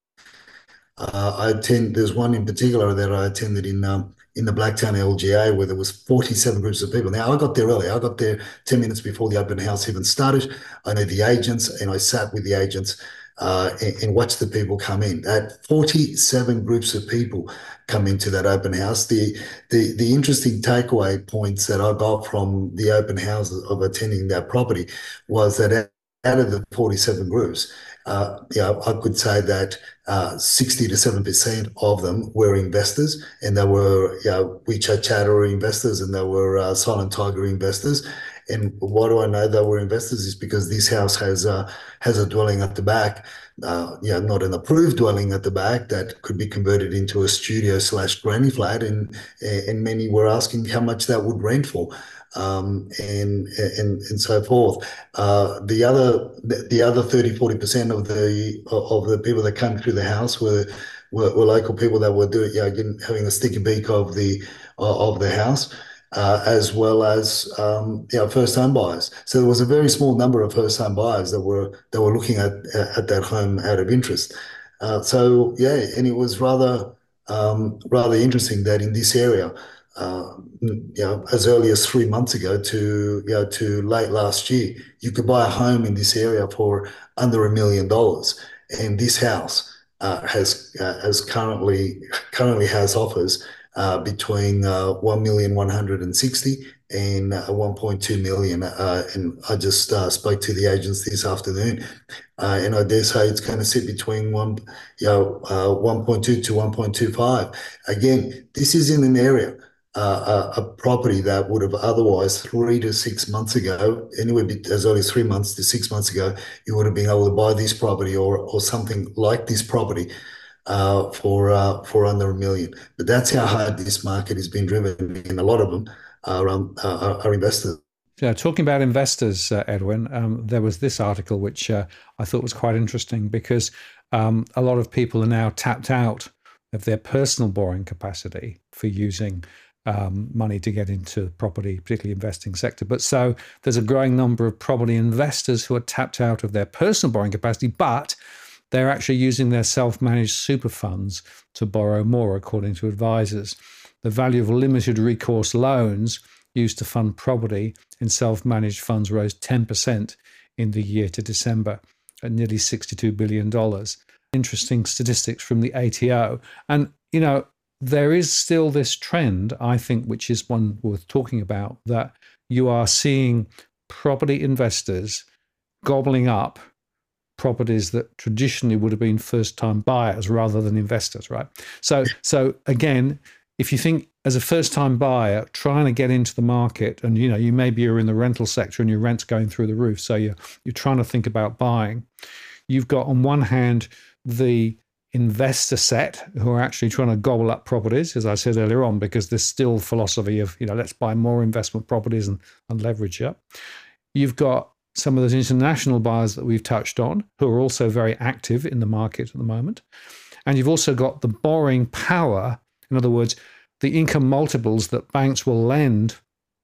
Uh, I attend. There's one in particular that I attended in um, in the Blacktown L G A where there was forty-seven groups of people. Now I got there early. I got there ten minutes before the open house even started. I know the agents, and I sat with the agents uh, and, and watched the people come in. That forty-seven groups of people come into that open house. The the the interesting takeaway points that I got from the open house of attending that property was that out of the forty-seven groups, uh, you know, I could say that uh, sixty to seven percent of them were investors, and they were, you know, WeChat chatter investors, and they were uh, Silent Tiger investors. And why do I know they were investors? Is because this house has a has a dwelling at the back, uh, you know, not an approved dwelling at the back that could be converted into a studio slash granny flat, and and many were asking how much that would rent for. Um, and, and and so forth. Uh, the other the other thirty, forty percent of the of the people that came through the house were were, were local people that were doing, you know, getting, having a sticky beak of the of the house, uh, as well as um, you know, first home buyers. So there was a very small number of first home buyers that were that were looking at at that home out of interest. Uh, so yeah, and it was rather um, rather interesting that in this area. Uh, you know, as early as three months ago to you know to late last year, you could buy a home in this area for under a million dollars, and this house uh, has uh, has currently currently has offers uh, between uh, one million one hundred and sixty and uh, one point two million. Uh, and I just uh, spoke to the agents this afternoon, uh, and I dare say it's going to sit between one, you know, uh, one point two to one point two five. Again, this is in an area. Uh, a, a property that would have otherwise three to six months ago, anywhere as early as three months to six months ago, you would have been able to buy this property or or something like this property uh, for uh, for under a million. But that's how hard this market has been driven, and a lot of them are um, are, are investors. Yeah, talking about investors, uh, Edwin, um, there was this article which uh, I thought was quite interesting because um, a lot of people are now tapped out of their personal borrowing capacity for using Um, money to get into property, particularly investing sector. But so there's a growing number of property investors who are tapped out of their personal borrowing capacity, but they're actually using their self-managed super funds to borrow more, according to advisors. The value of limited recourse loans used to fund property in self-managed funds rose ten percent in the year to December at nearly sixty-two billion dollars. Interesting statistics from the A T O. And, you know, there is still this trend, I think, which is one worth talking about, that you are seeing property investors gobbling up properties that traditionally would have been first-time buyers rather than investors, right? So, so again, if you think as a first-time buyer trying to get into the market, and you know, you maybe you're in the rental sector and your rent's going through the roof, so you're you're trying to think about buying. You've got on one hand the investor set who are actually trying to gobble up properties, as I said earlier on, because there's still philosophy of, you know, let's buy more investment properties and, and leverage up. You've got some of those international buyers that we've touched on who are also very active in the market at the moment. And you've also got the borrowing power, in other words, the income multiples that banks will lend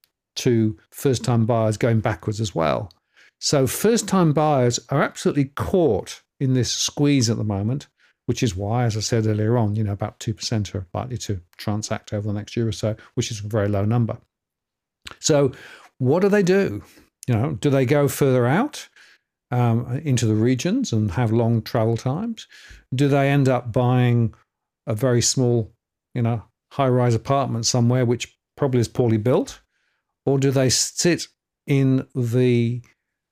to first-time buyers going backwards as well. So first-time buyers are absolutely caught in this squeeze at the moment. which is why, as I said earlier on, you know, about two percent are likely to transact over the next year or so, which is a very low number. So what do they do? You know, do they go further out um, into the regions and have long travel times? Do they end up buying a very small, you know, high-rise apartment somewhere which probably is poorly built? Or do they sit in the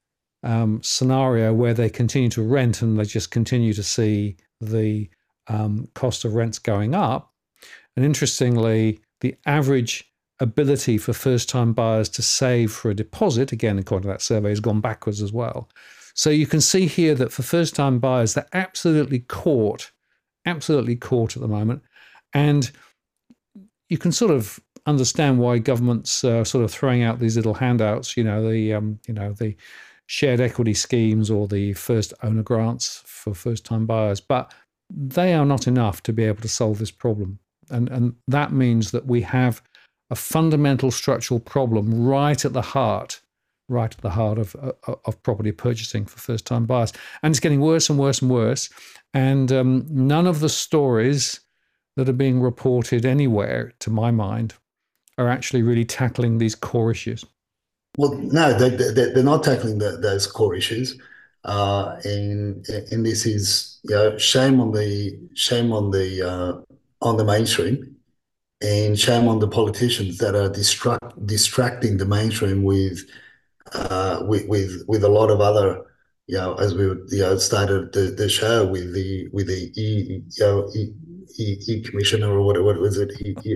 um, scenario where they continue to rent and they just continue to see the um, cost of rents going up? And interestingly, the average ability for first-time buyers to save for a deposit, again, according to that survey, has gone backwards as well. So you can see here that for first-time buyers, they're absolutely caught, absolutely caught at the moment. And you can sort of understand why governments are sort of throwing out these little handouts, you know, the, um, you know, the shared equity schemes or the first owner grants for first-time buyers. But they are not enough to be able to solve this problem. And, and that means that we have a fundamental structural problem right at the heart, right at the heart of, of, of property purchasing for first-time buyers. And it's getting worse and worse and worse. And um, none of the stories that are being reported anywhere, to my mind, are actually really tackling these core issues. Well, no, they, they, they're not tackling the, those core issues. Uh, and and this is, you know, shame on the shame on the uh, on the mainstream. And shame on the politicians that are distract, distracting the mainstream with, uh, with with with a lot of other, you know, as we you know started the, the show with the with the e you know e, e, e commissioner or what what was it e, e,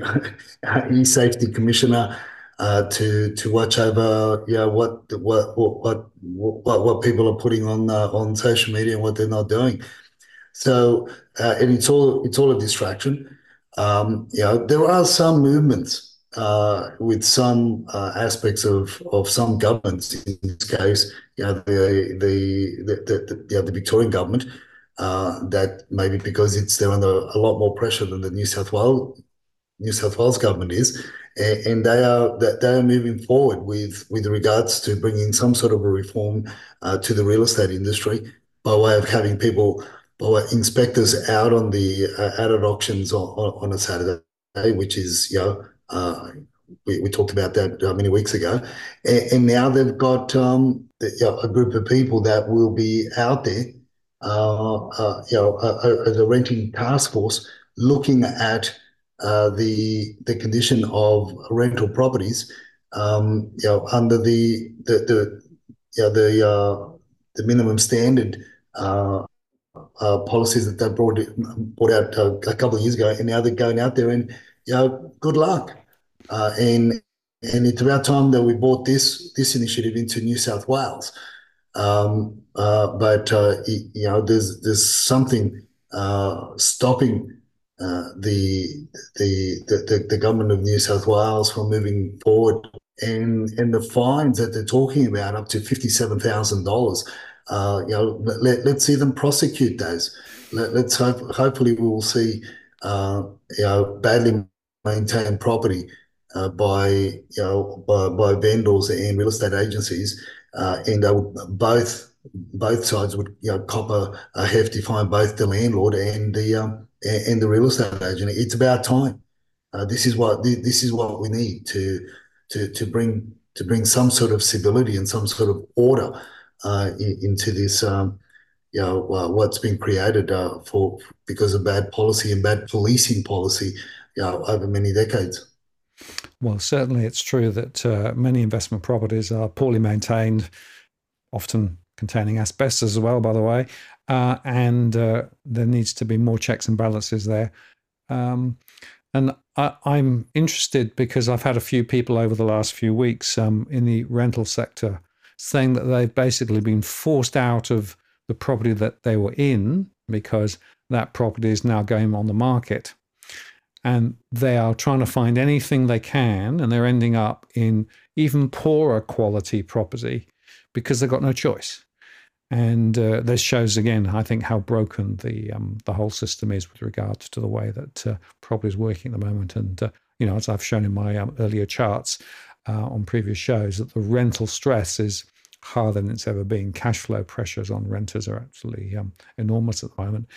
e safety commissioner uh, to to watch over you know what what what what what people are putting on uh, on social media and what they're not doing. So uh, and it's all it's all a distraction. Um, you know, there are some movements uh, with some uh, aspects of, of some governments. In this case, you know, the the the, the, the, you know, the Victorian government uh, that maybe because it's they're under a lot more pressure than the New South Wales New South Wales government is, and they are they are moving forward with with regards to bringing some sort of a reform uh, to the real estate industry by way of having people. Or inspectors out on the uh, out at auctions on, on a Saturday, which is you know uh, we, we talked about that uh, many weeks ago, and, and now they've got um, the, you know, a group of people that will be out there, uh, uh, you know, uh, as a renting task force looking at uh, the the condition of rental properties, um, you know, under the the the you know, the uh, the minimum standard. Uh, Uh, policies that they brought brought out uh, a couple of years ago, and now they're going out there and you know, good luck. Uh, and and it's about time that we brought this this initiative into New South Wales. Um, uh, but uh, you know, there's there's something uh, stopping uh, the, the the the government of New South Wales from moving forward, and and the fines that they're talking about up to fifty-seven thousand dollars. Uh, you know, let, let's see them prosecute those. Let, let's hope, hopefully we will see, uh, you know, badly maintained property uh, by, you know, by, by vendors and real estate agencies, uh, and uh, both both sides would, you know, cop a, a hefty fine, both the landlord and the um, and the real estate agent. It's about time. Uh, this is what this is what we need to to to bring to bring some sort of civility and some sort of order. Uh, in, into this, um, you know, uh, what's been created uh, for because of bad policy and bad policing policy, you know, over many decades. Well, certainly it's true that uh, many investment properties are poorly maintained, often containing asbestos as well, by the way, uh, and uh, there needs to be more checks and balances there. Um, and I, I'm interested because I've had a few people over the last few weeks um, in the rental sector saying that they've basically been forced out of the property that they were in because that property is now going on the market. And they are trying to find anything they can, and they're ending up in even poorer quality property because they've got no choice. And uh, this shows, again, I think, how broken the um, the whole system is with regards to the way that uh, property is working at the moment. And, uh, you know, as I've shown in my um, earlier charts, Uh, on previous shows, that the rental stress is higher than it's ever been. Cash flow pressures on renters are absolutely um, enormous at the moment.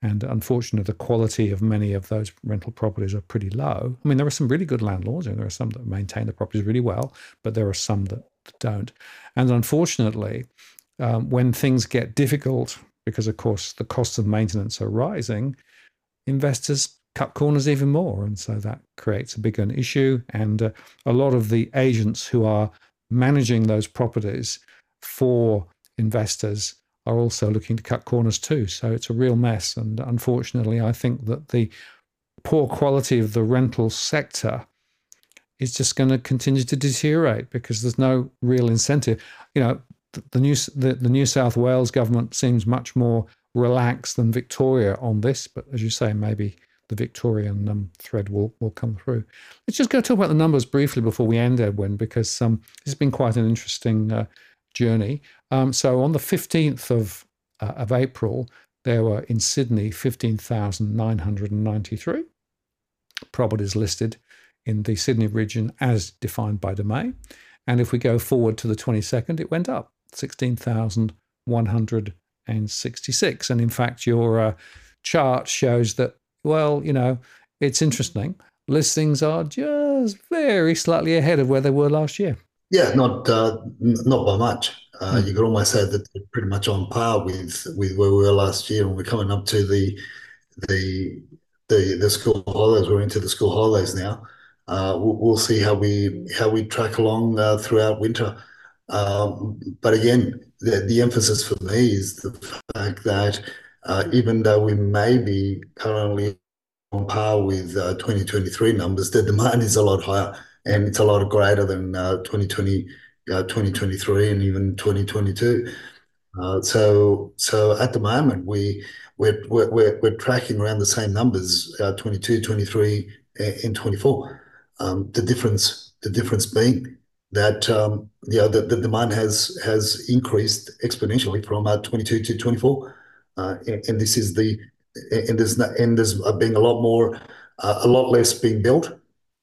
And unfortunately, the quality of many of those rental properties are pretty low. I mean, there are some really good landlords, and there are some that maintain the properties really well, but there are some that don't. And unfortunately, um, when things get difficult, because of course the costs of maintenance are rising, investors cut corners even more. And so that creates a bigger issue. And uh, a lot of the agents who are managing those properties for investors are also looking to cut corners too. So it's a real mess. And unfortunately, I think that the poor quality of the rental sector is just going to continue to deteriorate because there's no real incentive. You know, the New, the, the New South Wales government seems much more relaxed than Victoria on this, but as you say, maybe the Victorian um, thread will, will come through. Let's just go talk about the numbers briefly before we end, Edwin, because um, it's been quite an interesting uh, journey. Um, so on the fifteenth of, uh, of April, there were in Sydney fifteen thousand nine hundred ninety-three properties listed in the Sydney region as defined by Domain. And if we go forward to the twenty-second, it went up sixteen thousand one hundred sixty-six. And in fact, your uh, chart shows that, well, you know, it's interesting. Listings are just very slightly ahead of where they were last year. Yeah, not uh, not by much. Uh, Mm. You could almost say that they're pretty much on par with with where we were last year, and we're coming up to the the the the school holidays. We're into the school holidays now. Uh, we'll, we'll see how we how we track along uh, throughout winter. Um, but again, the, the emphasis for me is the fact that uh, even though we may be currently on par with uh, twenty twenty-three numbers, the demand is a lot higher and it's a lot greater than uh, twenty twenty, uh, twenty twenty-three and even twenty twenty-two. Uh, so, so at the moment, we we're we're we're tracking around the same numbers, uh, twenty-two, twenty-three, and twenty-four. Um, the difference, the difference being that um, you know the, the demand has has increased exponentially from uh, twenty-two to twenty-four, uh, and, and this is the and there's not, and there's being a lot more, uh, a lot less being built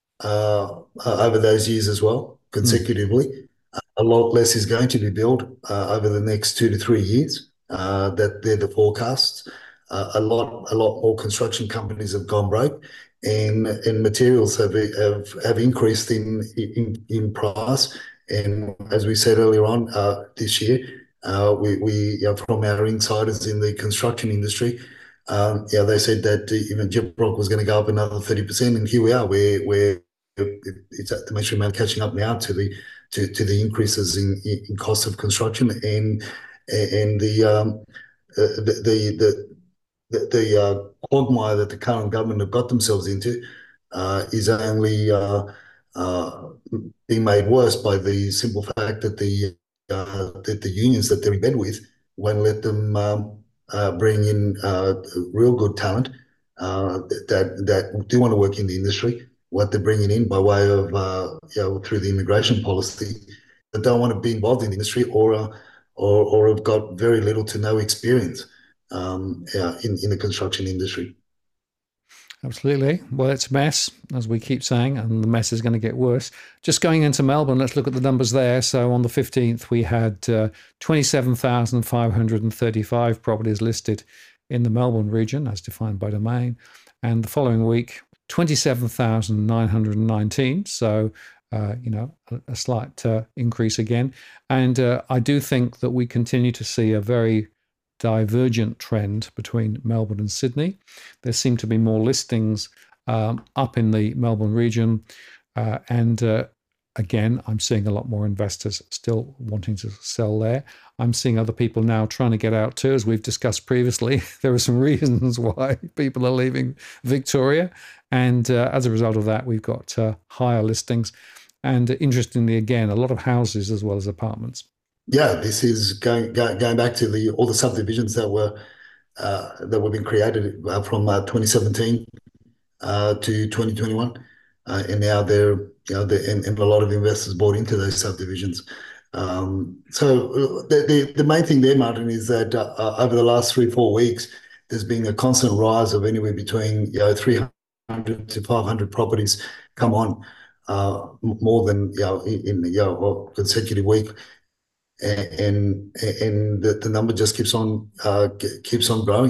uh, uh, over those years as well Mm. consecutively. A lot less is going to be built uh, over the next two to three years. Uh, that they're the forecasts. Uh, a lot, a lot more construction companies have gone broke, and and materials have have, have increased in, in in price. And as we said earlier on uh, this year, uh, we we you know, from our insiders in the construction industry, um, yeah, they said that even Gyprock was going to go up another thirty percent, and here we are. We're we're it's at the mainstream amount catching up now to the to, to the increases in, in cost of construction and and the um, uh, the the the, the uh, quagmire that the current government have got themselves into uh, is only uh, uh, being made worse by the simple fact that the uh, that the unions that they're in bed with won't let them um, uh, bring in uh, real good talent uh, that that do want to work in the industry. What they're bringing in by way of uh, you know through the immigration policy, that don't want to be involved in the industry or uh, or or have got very little to no experience um, yeah, in in the construction industry. Absolutely. Well, it's a mess, as we keep saying, and the mess is going to get worse. Just going into Melbourne, let's look at the numbers there. So on the fifteenth, we had uh, twenty-seven thousand five hundred thirty-five properties listed in the Melbourne region, as defined by Domain. And the following week, twenty-seven thousand nine hundred nineteen. So, uh, you know, a, a slight uh, increase again. And uh, I do think that we continue to see a very divergent trend between Melbourne and Sydney. There seem to be more listings um, up in the Melbourne region. Uh, and uh, again, I'm seeing a lot more investors still wanting to sell there. I'm seeing other people now trying to get out too, as we've discussed previously. There are some reasons why people are leaving Victoria. And uh, as a result of that, we've got uh, higher listings. And interestingly, again, a lot of houses as well as apartments. Yeah, this is going going, going back to the all the subdivisions that were uh, that were being created uh, from uh, twenty seventeen uh, to twenty twenty-one, uh, and now they're you know they're, and, and a lot of investors bought into those subdivisions. Um, so uh, the, the the main thing there, Martin, is that uh, uh, over the last three four weeks, there's been a constant rise of anywhere between you know three hundred to five hundred properties come on, uh, more than you know in, in you know a consecutive week. And and the, the number just keeps on uh, keeps on growing.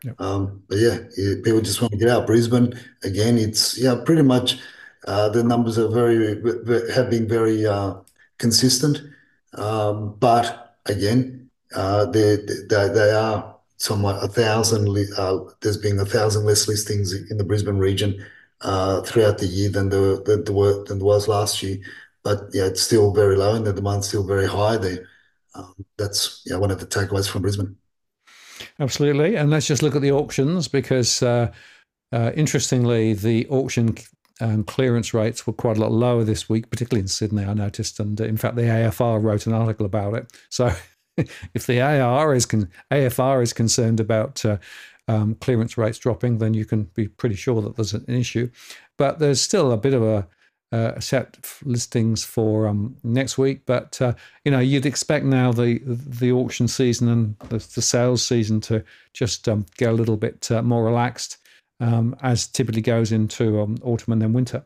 Yep. Um, but yeah, yeah, people just want to get out. Brisbane again, it's yeah, pretty much uh, the numbers are very have been very uh, consistent. Um, but again, uh, they, they they are somewhat a thousand. Uh, there's been a thousand less listings in the Brisbane region uh, throughout the year than the than the were than there was last year. But yeah, it's still very low, and the demand's still very high there. Um, that's yeah one of the takeaways from Brisbane. Absolutely. And let's just look at the auctions because, uh, uh, interestingly, the auction um, clearance rates were quite a lot lower this week, particularly in Sydney, I noticed. And uh, in fact, the A F R wrote an article about it. So if the A R is con- A F R is concerned about uh, um, clearance rates dropping, then you can be pretty sure that there's an issue. But there's still a bit of a uh, set listings for um, next week. But uh, you know, you'd expect now the the auction season and the, the sales season to just um, get a little bit uh, more relaxed, um, as typically goes into um, autumn and then winter.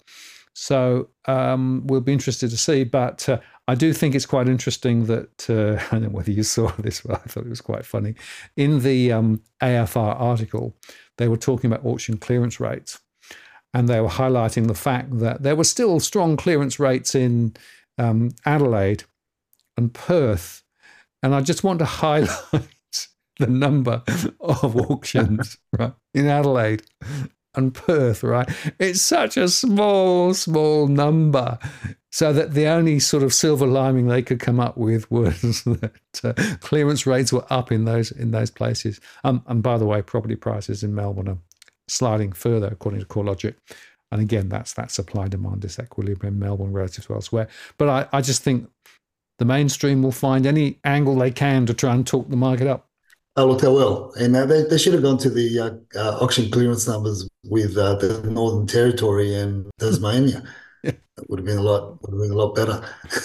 So um, we'll be interested to see. But uh, I do think it's quite interesting that uh, I don't know whether you saw this, but I thought it was quite funny. In the um, A F R article, they were talking about auction clearance rates. And they were highlighting the fact that there were still strong clearance rates in um, Adelaide and Perth. And I just want to highlight the number of auctions right, in Adelaide and Perth, right? It's such a small, small number. So that the only sort of silver lining they could come up with was that uh, clearance rates were up in those in those places. Um, and by the way, property prices in Melbourne are sliding further, according to CoreLogic. And again, that's that supply-demand disequilibrium in Melbourne relative to elsewhere. But I, I just think the mainstream will find any angle they can to try and talk the market up. Oh, look, they will. And uh, they, they should have gone to the uh, uh, auction clearance numbers with uh, the Northern Territory and Tasmania. Yeah. It would have been a lot, would have been a lot better.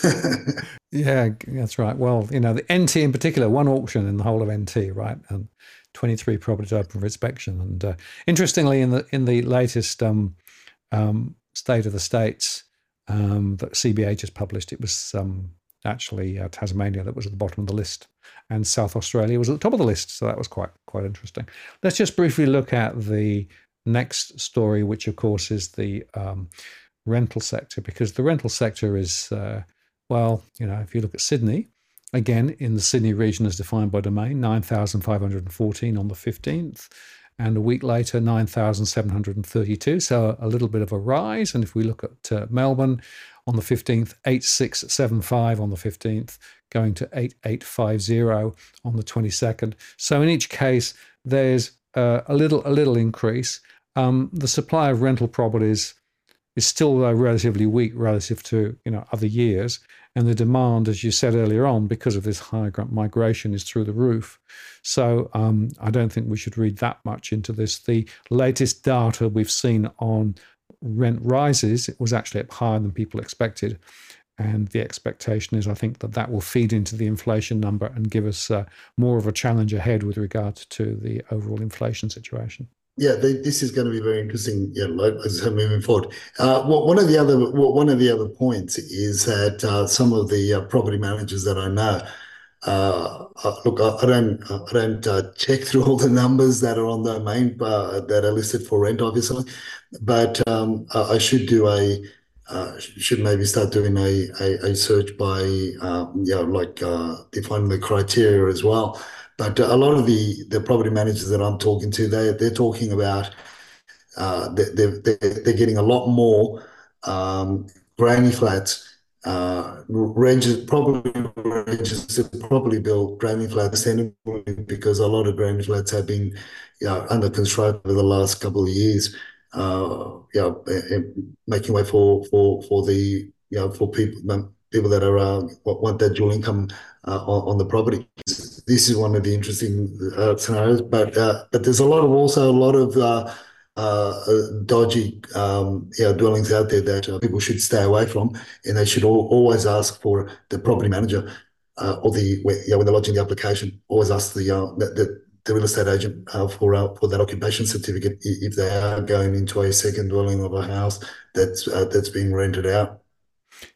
Yeah, that's right. Well, you know, the N T in particular, one auction in the whole of N T, right? And twenty-three properties open for inspection. And uh, interestingly, in the in the latest um, um, State of the States um, that C B A just published, it was um, actually uh, Tasmania that was at the bottom of the list, and South Australia was at the top of the list. So that was quite quite interesting. Let's just briefly look at the next story, which of course is the um, rental sector, because the rental sector is, uh, well, you know, if you look at Sydney, again, in the Sydney region as defined by Domain, nine thousand five hundred fourteen on the fifteenth, and a week later, nine thousand seven hundred thirty-two, so a little bit of a rise. And if we look at uh, Melbourne on the fifteenth, eight six seven five on the fifteenth, going to eight eight five zero on the twenty-second. So in each case, there's uh, a little a little increase. Um, the supply of rental properties is still uh, relatively weak relative to you know other years. And the demand, as you said earlier on, because of this high migration, is through the roof. So um, I don't think we should read that much into this. The latest data we've seen on rent rises, it was actually up higher than people expected. And the expectation is, I think, that that will feed into the inflation number and give us uh, more of a challenge ahead with regard to the overall inflation situation. Yeah, they, this is going to be very interesting. Yeah, like, as I said, moving forward. Uh, well, one of the other well, one of the other points is that uh, some of the uh, property managers that I know, uh, uh, look, I, I don't, I don't uh, check through all the numbers that are on the main uh, that are listed for rent, obviously, but um, I, I should do a uh, should maybe start doing a a, a search by um, yeah, like uh, defining the criteria as well. But a lot of the, the property managers that I'm talking to, they they're talking about uh, they they they're getting a lot more um, granny flats, uh, ranges probably ranges probably built granny flats because a lot of granny flats have been you know, under construction over the last couple of years. Uh, you know, making way for for for the you know for people people that are uh, want that dual income uh, on, on the property. This is one of the interesting uh, scenarios, but uh, but there's a lot of also a lot of uh, uh, dodgy um, you know, dwellings out there that uh, people should stay away from, and they should all, always ask for the property manager uh, or the you know, when they're lodging the application, always ask the uh, the, the, the real estate agent uh, for uh, for that occupation certificate if they are going into a second dwelling of a house that's uh, that's being rented out.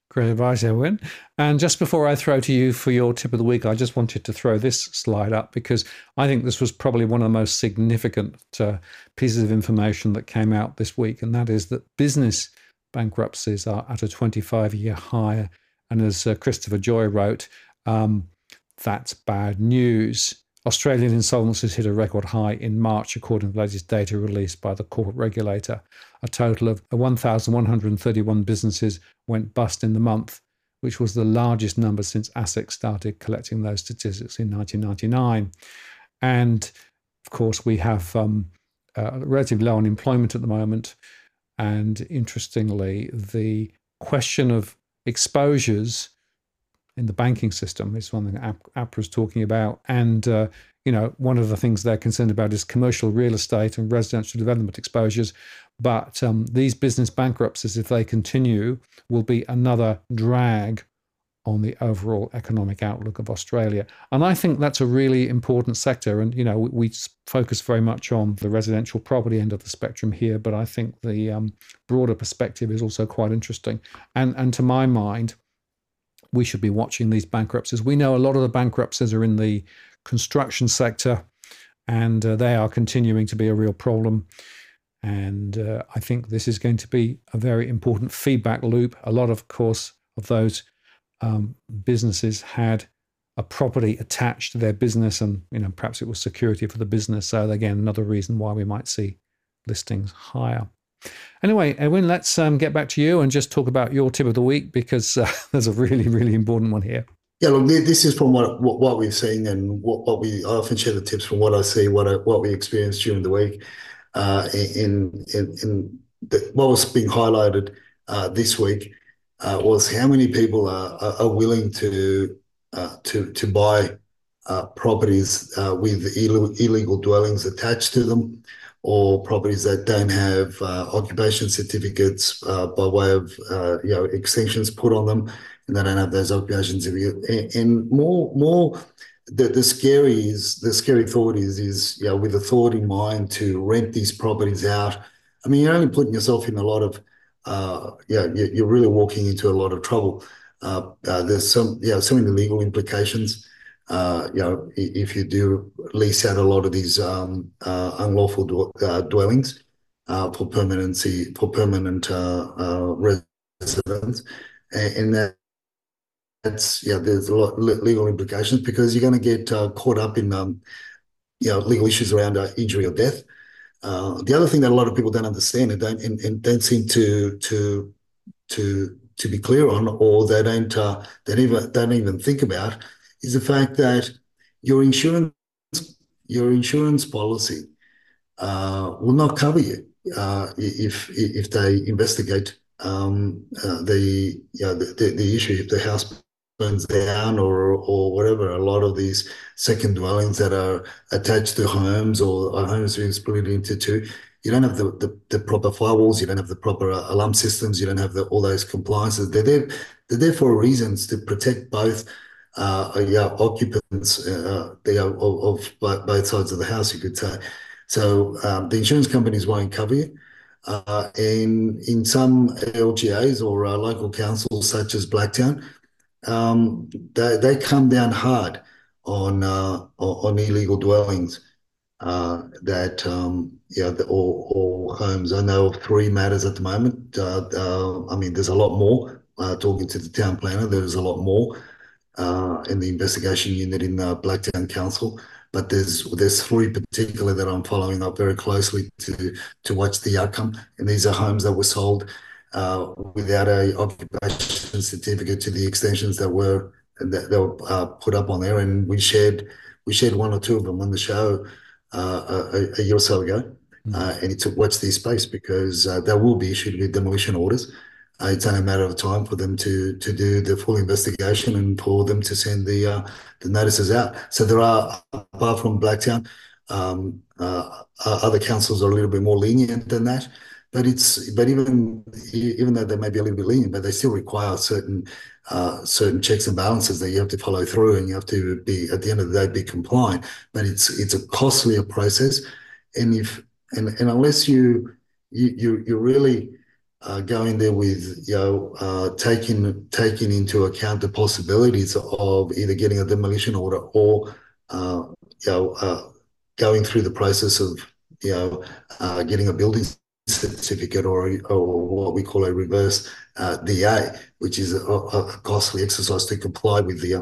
Great advice, Edwin. And just before I throw to you for your tip of the week, I just wanted to throw this slide up because I think this was probably one of the most significant uh, pieces of information that came out this week, and that is that business bankruptcies are at a twenty-five year high. And as uh, Christopher Joy wrote, um, that's bad news. Australian insolvencies hit a record high in March, according to the latest data released by the corporate regulator. A total of one thousand one hundred thirty-one businesses went bust in the month, which was the largest number since ASIC started collecting those statistics in nineteen ninety-nine. And of course, we have um, uh, relatively low unemployment at the moment. And interestingly, the question of exposures in the banking system is one thing APRA is talking about. And, uh, you know, one of the things they're concerned about is commercial real estate and residential development exposures. But um, these business bankruptcies, if they continue, will be another drag on the overall economic outlook of Australia. And I think that's a really important sector. And, you know, we, we focus very much on the residential property end of the spectrum here, but I think the um, broader perspective is also quite interesting. And, and to my mind, we should be watching these bankruptcies. We know a lot of the bankruptcies are in the construction sector, and uh, they are continuing to be a real problem. And uh, I think this is going to be a very important feedback loop. A lot, of course, of those um, businesses had a property attached to their business, and you know perhaps it was security for the business. So again, another reason why we might see listings higher. Anyway, Edwin, let's um, get back to you and just talk about your tip of the week, because uh, there's a really, really important one here. Yeah, look, this is from what what, what we've seen and what, what we I often share the tips from what I see, what I, what we experienced during the week. Uh, in in, in the, what was being highlighted uh, this week uh, was how many people are, are, are willing to uh, to to buy uh, properties uh, with Ill- illegal dwellings attached to them, or properties that don't have uh, occupation certificates uh, by way of uh, you know extensions put on them, and they don't have those occupation certificates. And, and more more the the scary is the scary thought is is you know with the thought in mind to rent these properties out. I mean, you're only putting yourself in a lot of uh, yeah you're really walking into a lot of trouble. Uh, uh, there's some yeah so many legal implications. Uh, you know, if you do lease out a lot of these um, uh, unlawful d- uh, dwellings uh, for permanency, for permanent uh, uh, residents, and, and that, that's yeah, there's a lot of legal implications because you're going to get uh, caught up in um, you know legal issues around uh, injury or death. Uh, the other thing that a lot of people don't understand and don't and, and don't seem to to to to be clear on, or they don't uh, they don't even don't even think about, is the fact that your insurance your insurance policy uh, will not cover you uh, if if they investigate um, uh, the, you know, the, the the issue if the house burns down or or whatever. A lot of these second dwellings that are attached to homes or homes being split into two, you don't have the, the, the proper firewalls, you don't have the proper alarm systems, you don't have the, all those compliances. They're there, they're there for reasons to protect both uh, yeah, occupants uh, they are of, of both sides of the house, you could say. So um, the insurance companies won't cover you. Uh, and in some L G As or uh, local councils such as Blacktown, um, they, they come down hard on uh, on illegal dwellings uh, that um, yeah, the, or, or homes. I know of three matters at the moment. Uh, uh, I mean, there's a lot more. Uh, talking to the town planner, there's a lot more uh, in the investigation unit in the Blacktown Council. But there's there's three particular that I'm following up very closely to to watch the outcome. And these are homes that were sold uh, without a occupation certificate to the extensions that were that, that were uh, put up on there. And we shared we shared one or two of them on the show uh, a, a year or so ago. Mm-hmm. Uh, and it's a watch this space because uh, they will be issued with demolition orders. Uh, it's only a matter of time for them to to do the full investigation and for them to send the uh, the notices out. So there are, apart from Blacktown, um, uh, other councils are a little bit more lenient than that. But it's but even even though they may be a little bit lenient, but they still require certain uh, certain checks and balances that you have to follow through, and you have to be at the end of the day be compliant. But it's it's a costlier process, and if and, and unless you you you, you really uh, go in there with, you know, uh, taking taking into account the possibilities of either getting a demolition order or, uh, you know, uh, going through the process of, you know, uh, getting a building certificate or or what we call a reverse uh, D A, which is a, a costly exercise to comply with the,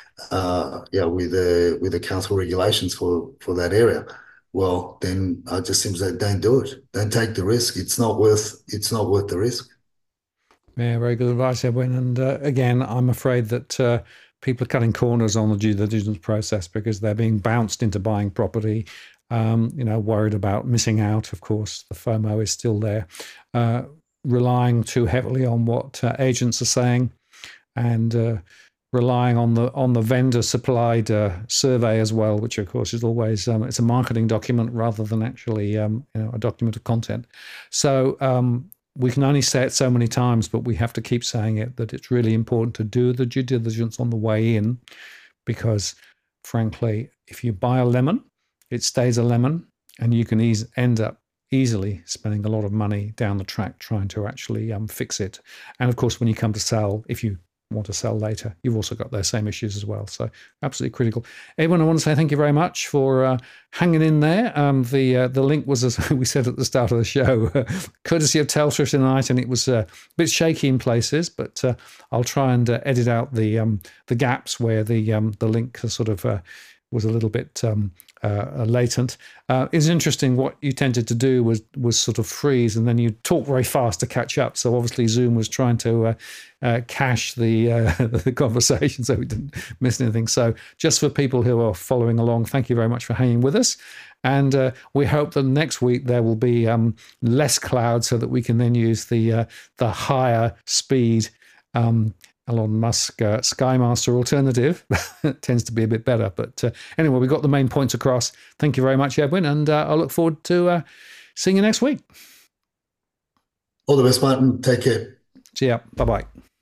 uh, yeah, with the with the council regulations for for that area. Well, then I just simply say, don't do it. Don't take the risk. It's not worth. It's not worth the risk. Yeah, very good advice, Edwin. And uh, again, I'm afraid that uh, people are cutting corners on the due diligence process because they're being bounced into buying property. Um, you know, worried about missing out. Of course, the FOMO is still there. Uh, relying too heavily on what uh, agents are saying, and uh, relying on the on the vendor supplied uh, survey as well, which of course is always um, it's a marketing document rather than actually um, you know a document of content. So um, we can only say it so many times, but we have to keep saying it, that it's really important to do the due diligence on the way in, because frankly, if you buy a lemon, it stays a lemon, and you can ease, end up easily spending a lot of money down the track trying to actually um, fix it. And of course, when you come to sell, if you want to sell later, you've also got those same issues as well. So absolutely critical. Everyone, I want to say thank you very much for uh, hanging in there. Um, the uh, the link was, as we said at the start of the show, courtesy of Telstra tonight, and it was uh, a bit shaky in places, but uh, I'll try and uh, edit out the um, the gaps where the um, the link sort of uh, was a little bit um, uh, latent. Uh, it's interesting. What you tended to do was was sort of freeze, and then you talk very fast to catch up. So obviously Zoom was trying to uh, uh, cache the uh, the conversation so we didn't miss anything. So just for people who are following along, thank you very much for hanging with us. And uh, we hope that next week there will be um, less cloud, so that we can then use the uh, the higher speed Um, Elon Musk uh, Skymaster alternative. Tends to be a bit better. But uh, anyway, we got the main points across. Thank you very much, Edwin, and uh, I look forward to uh, seeing you next week. All the best, Martin. Take care. See ya. Bye-bye.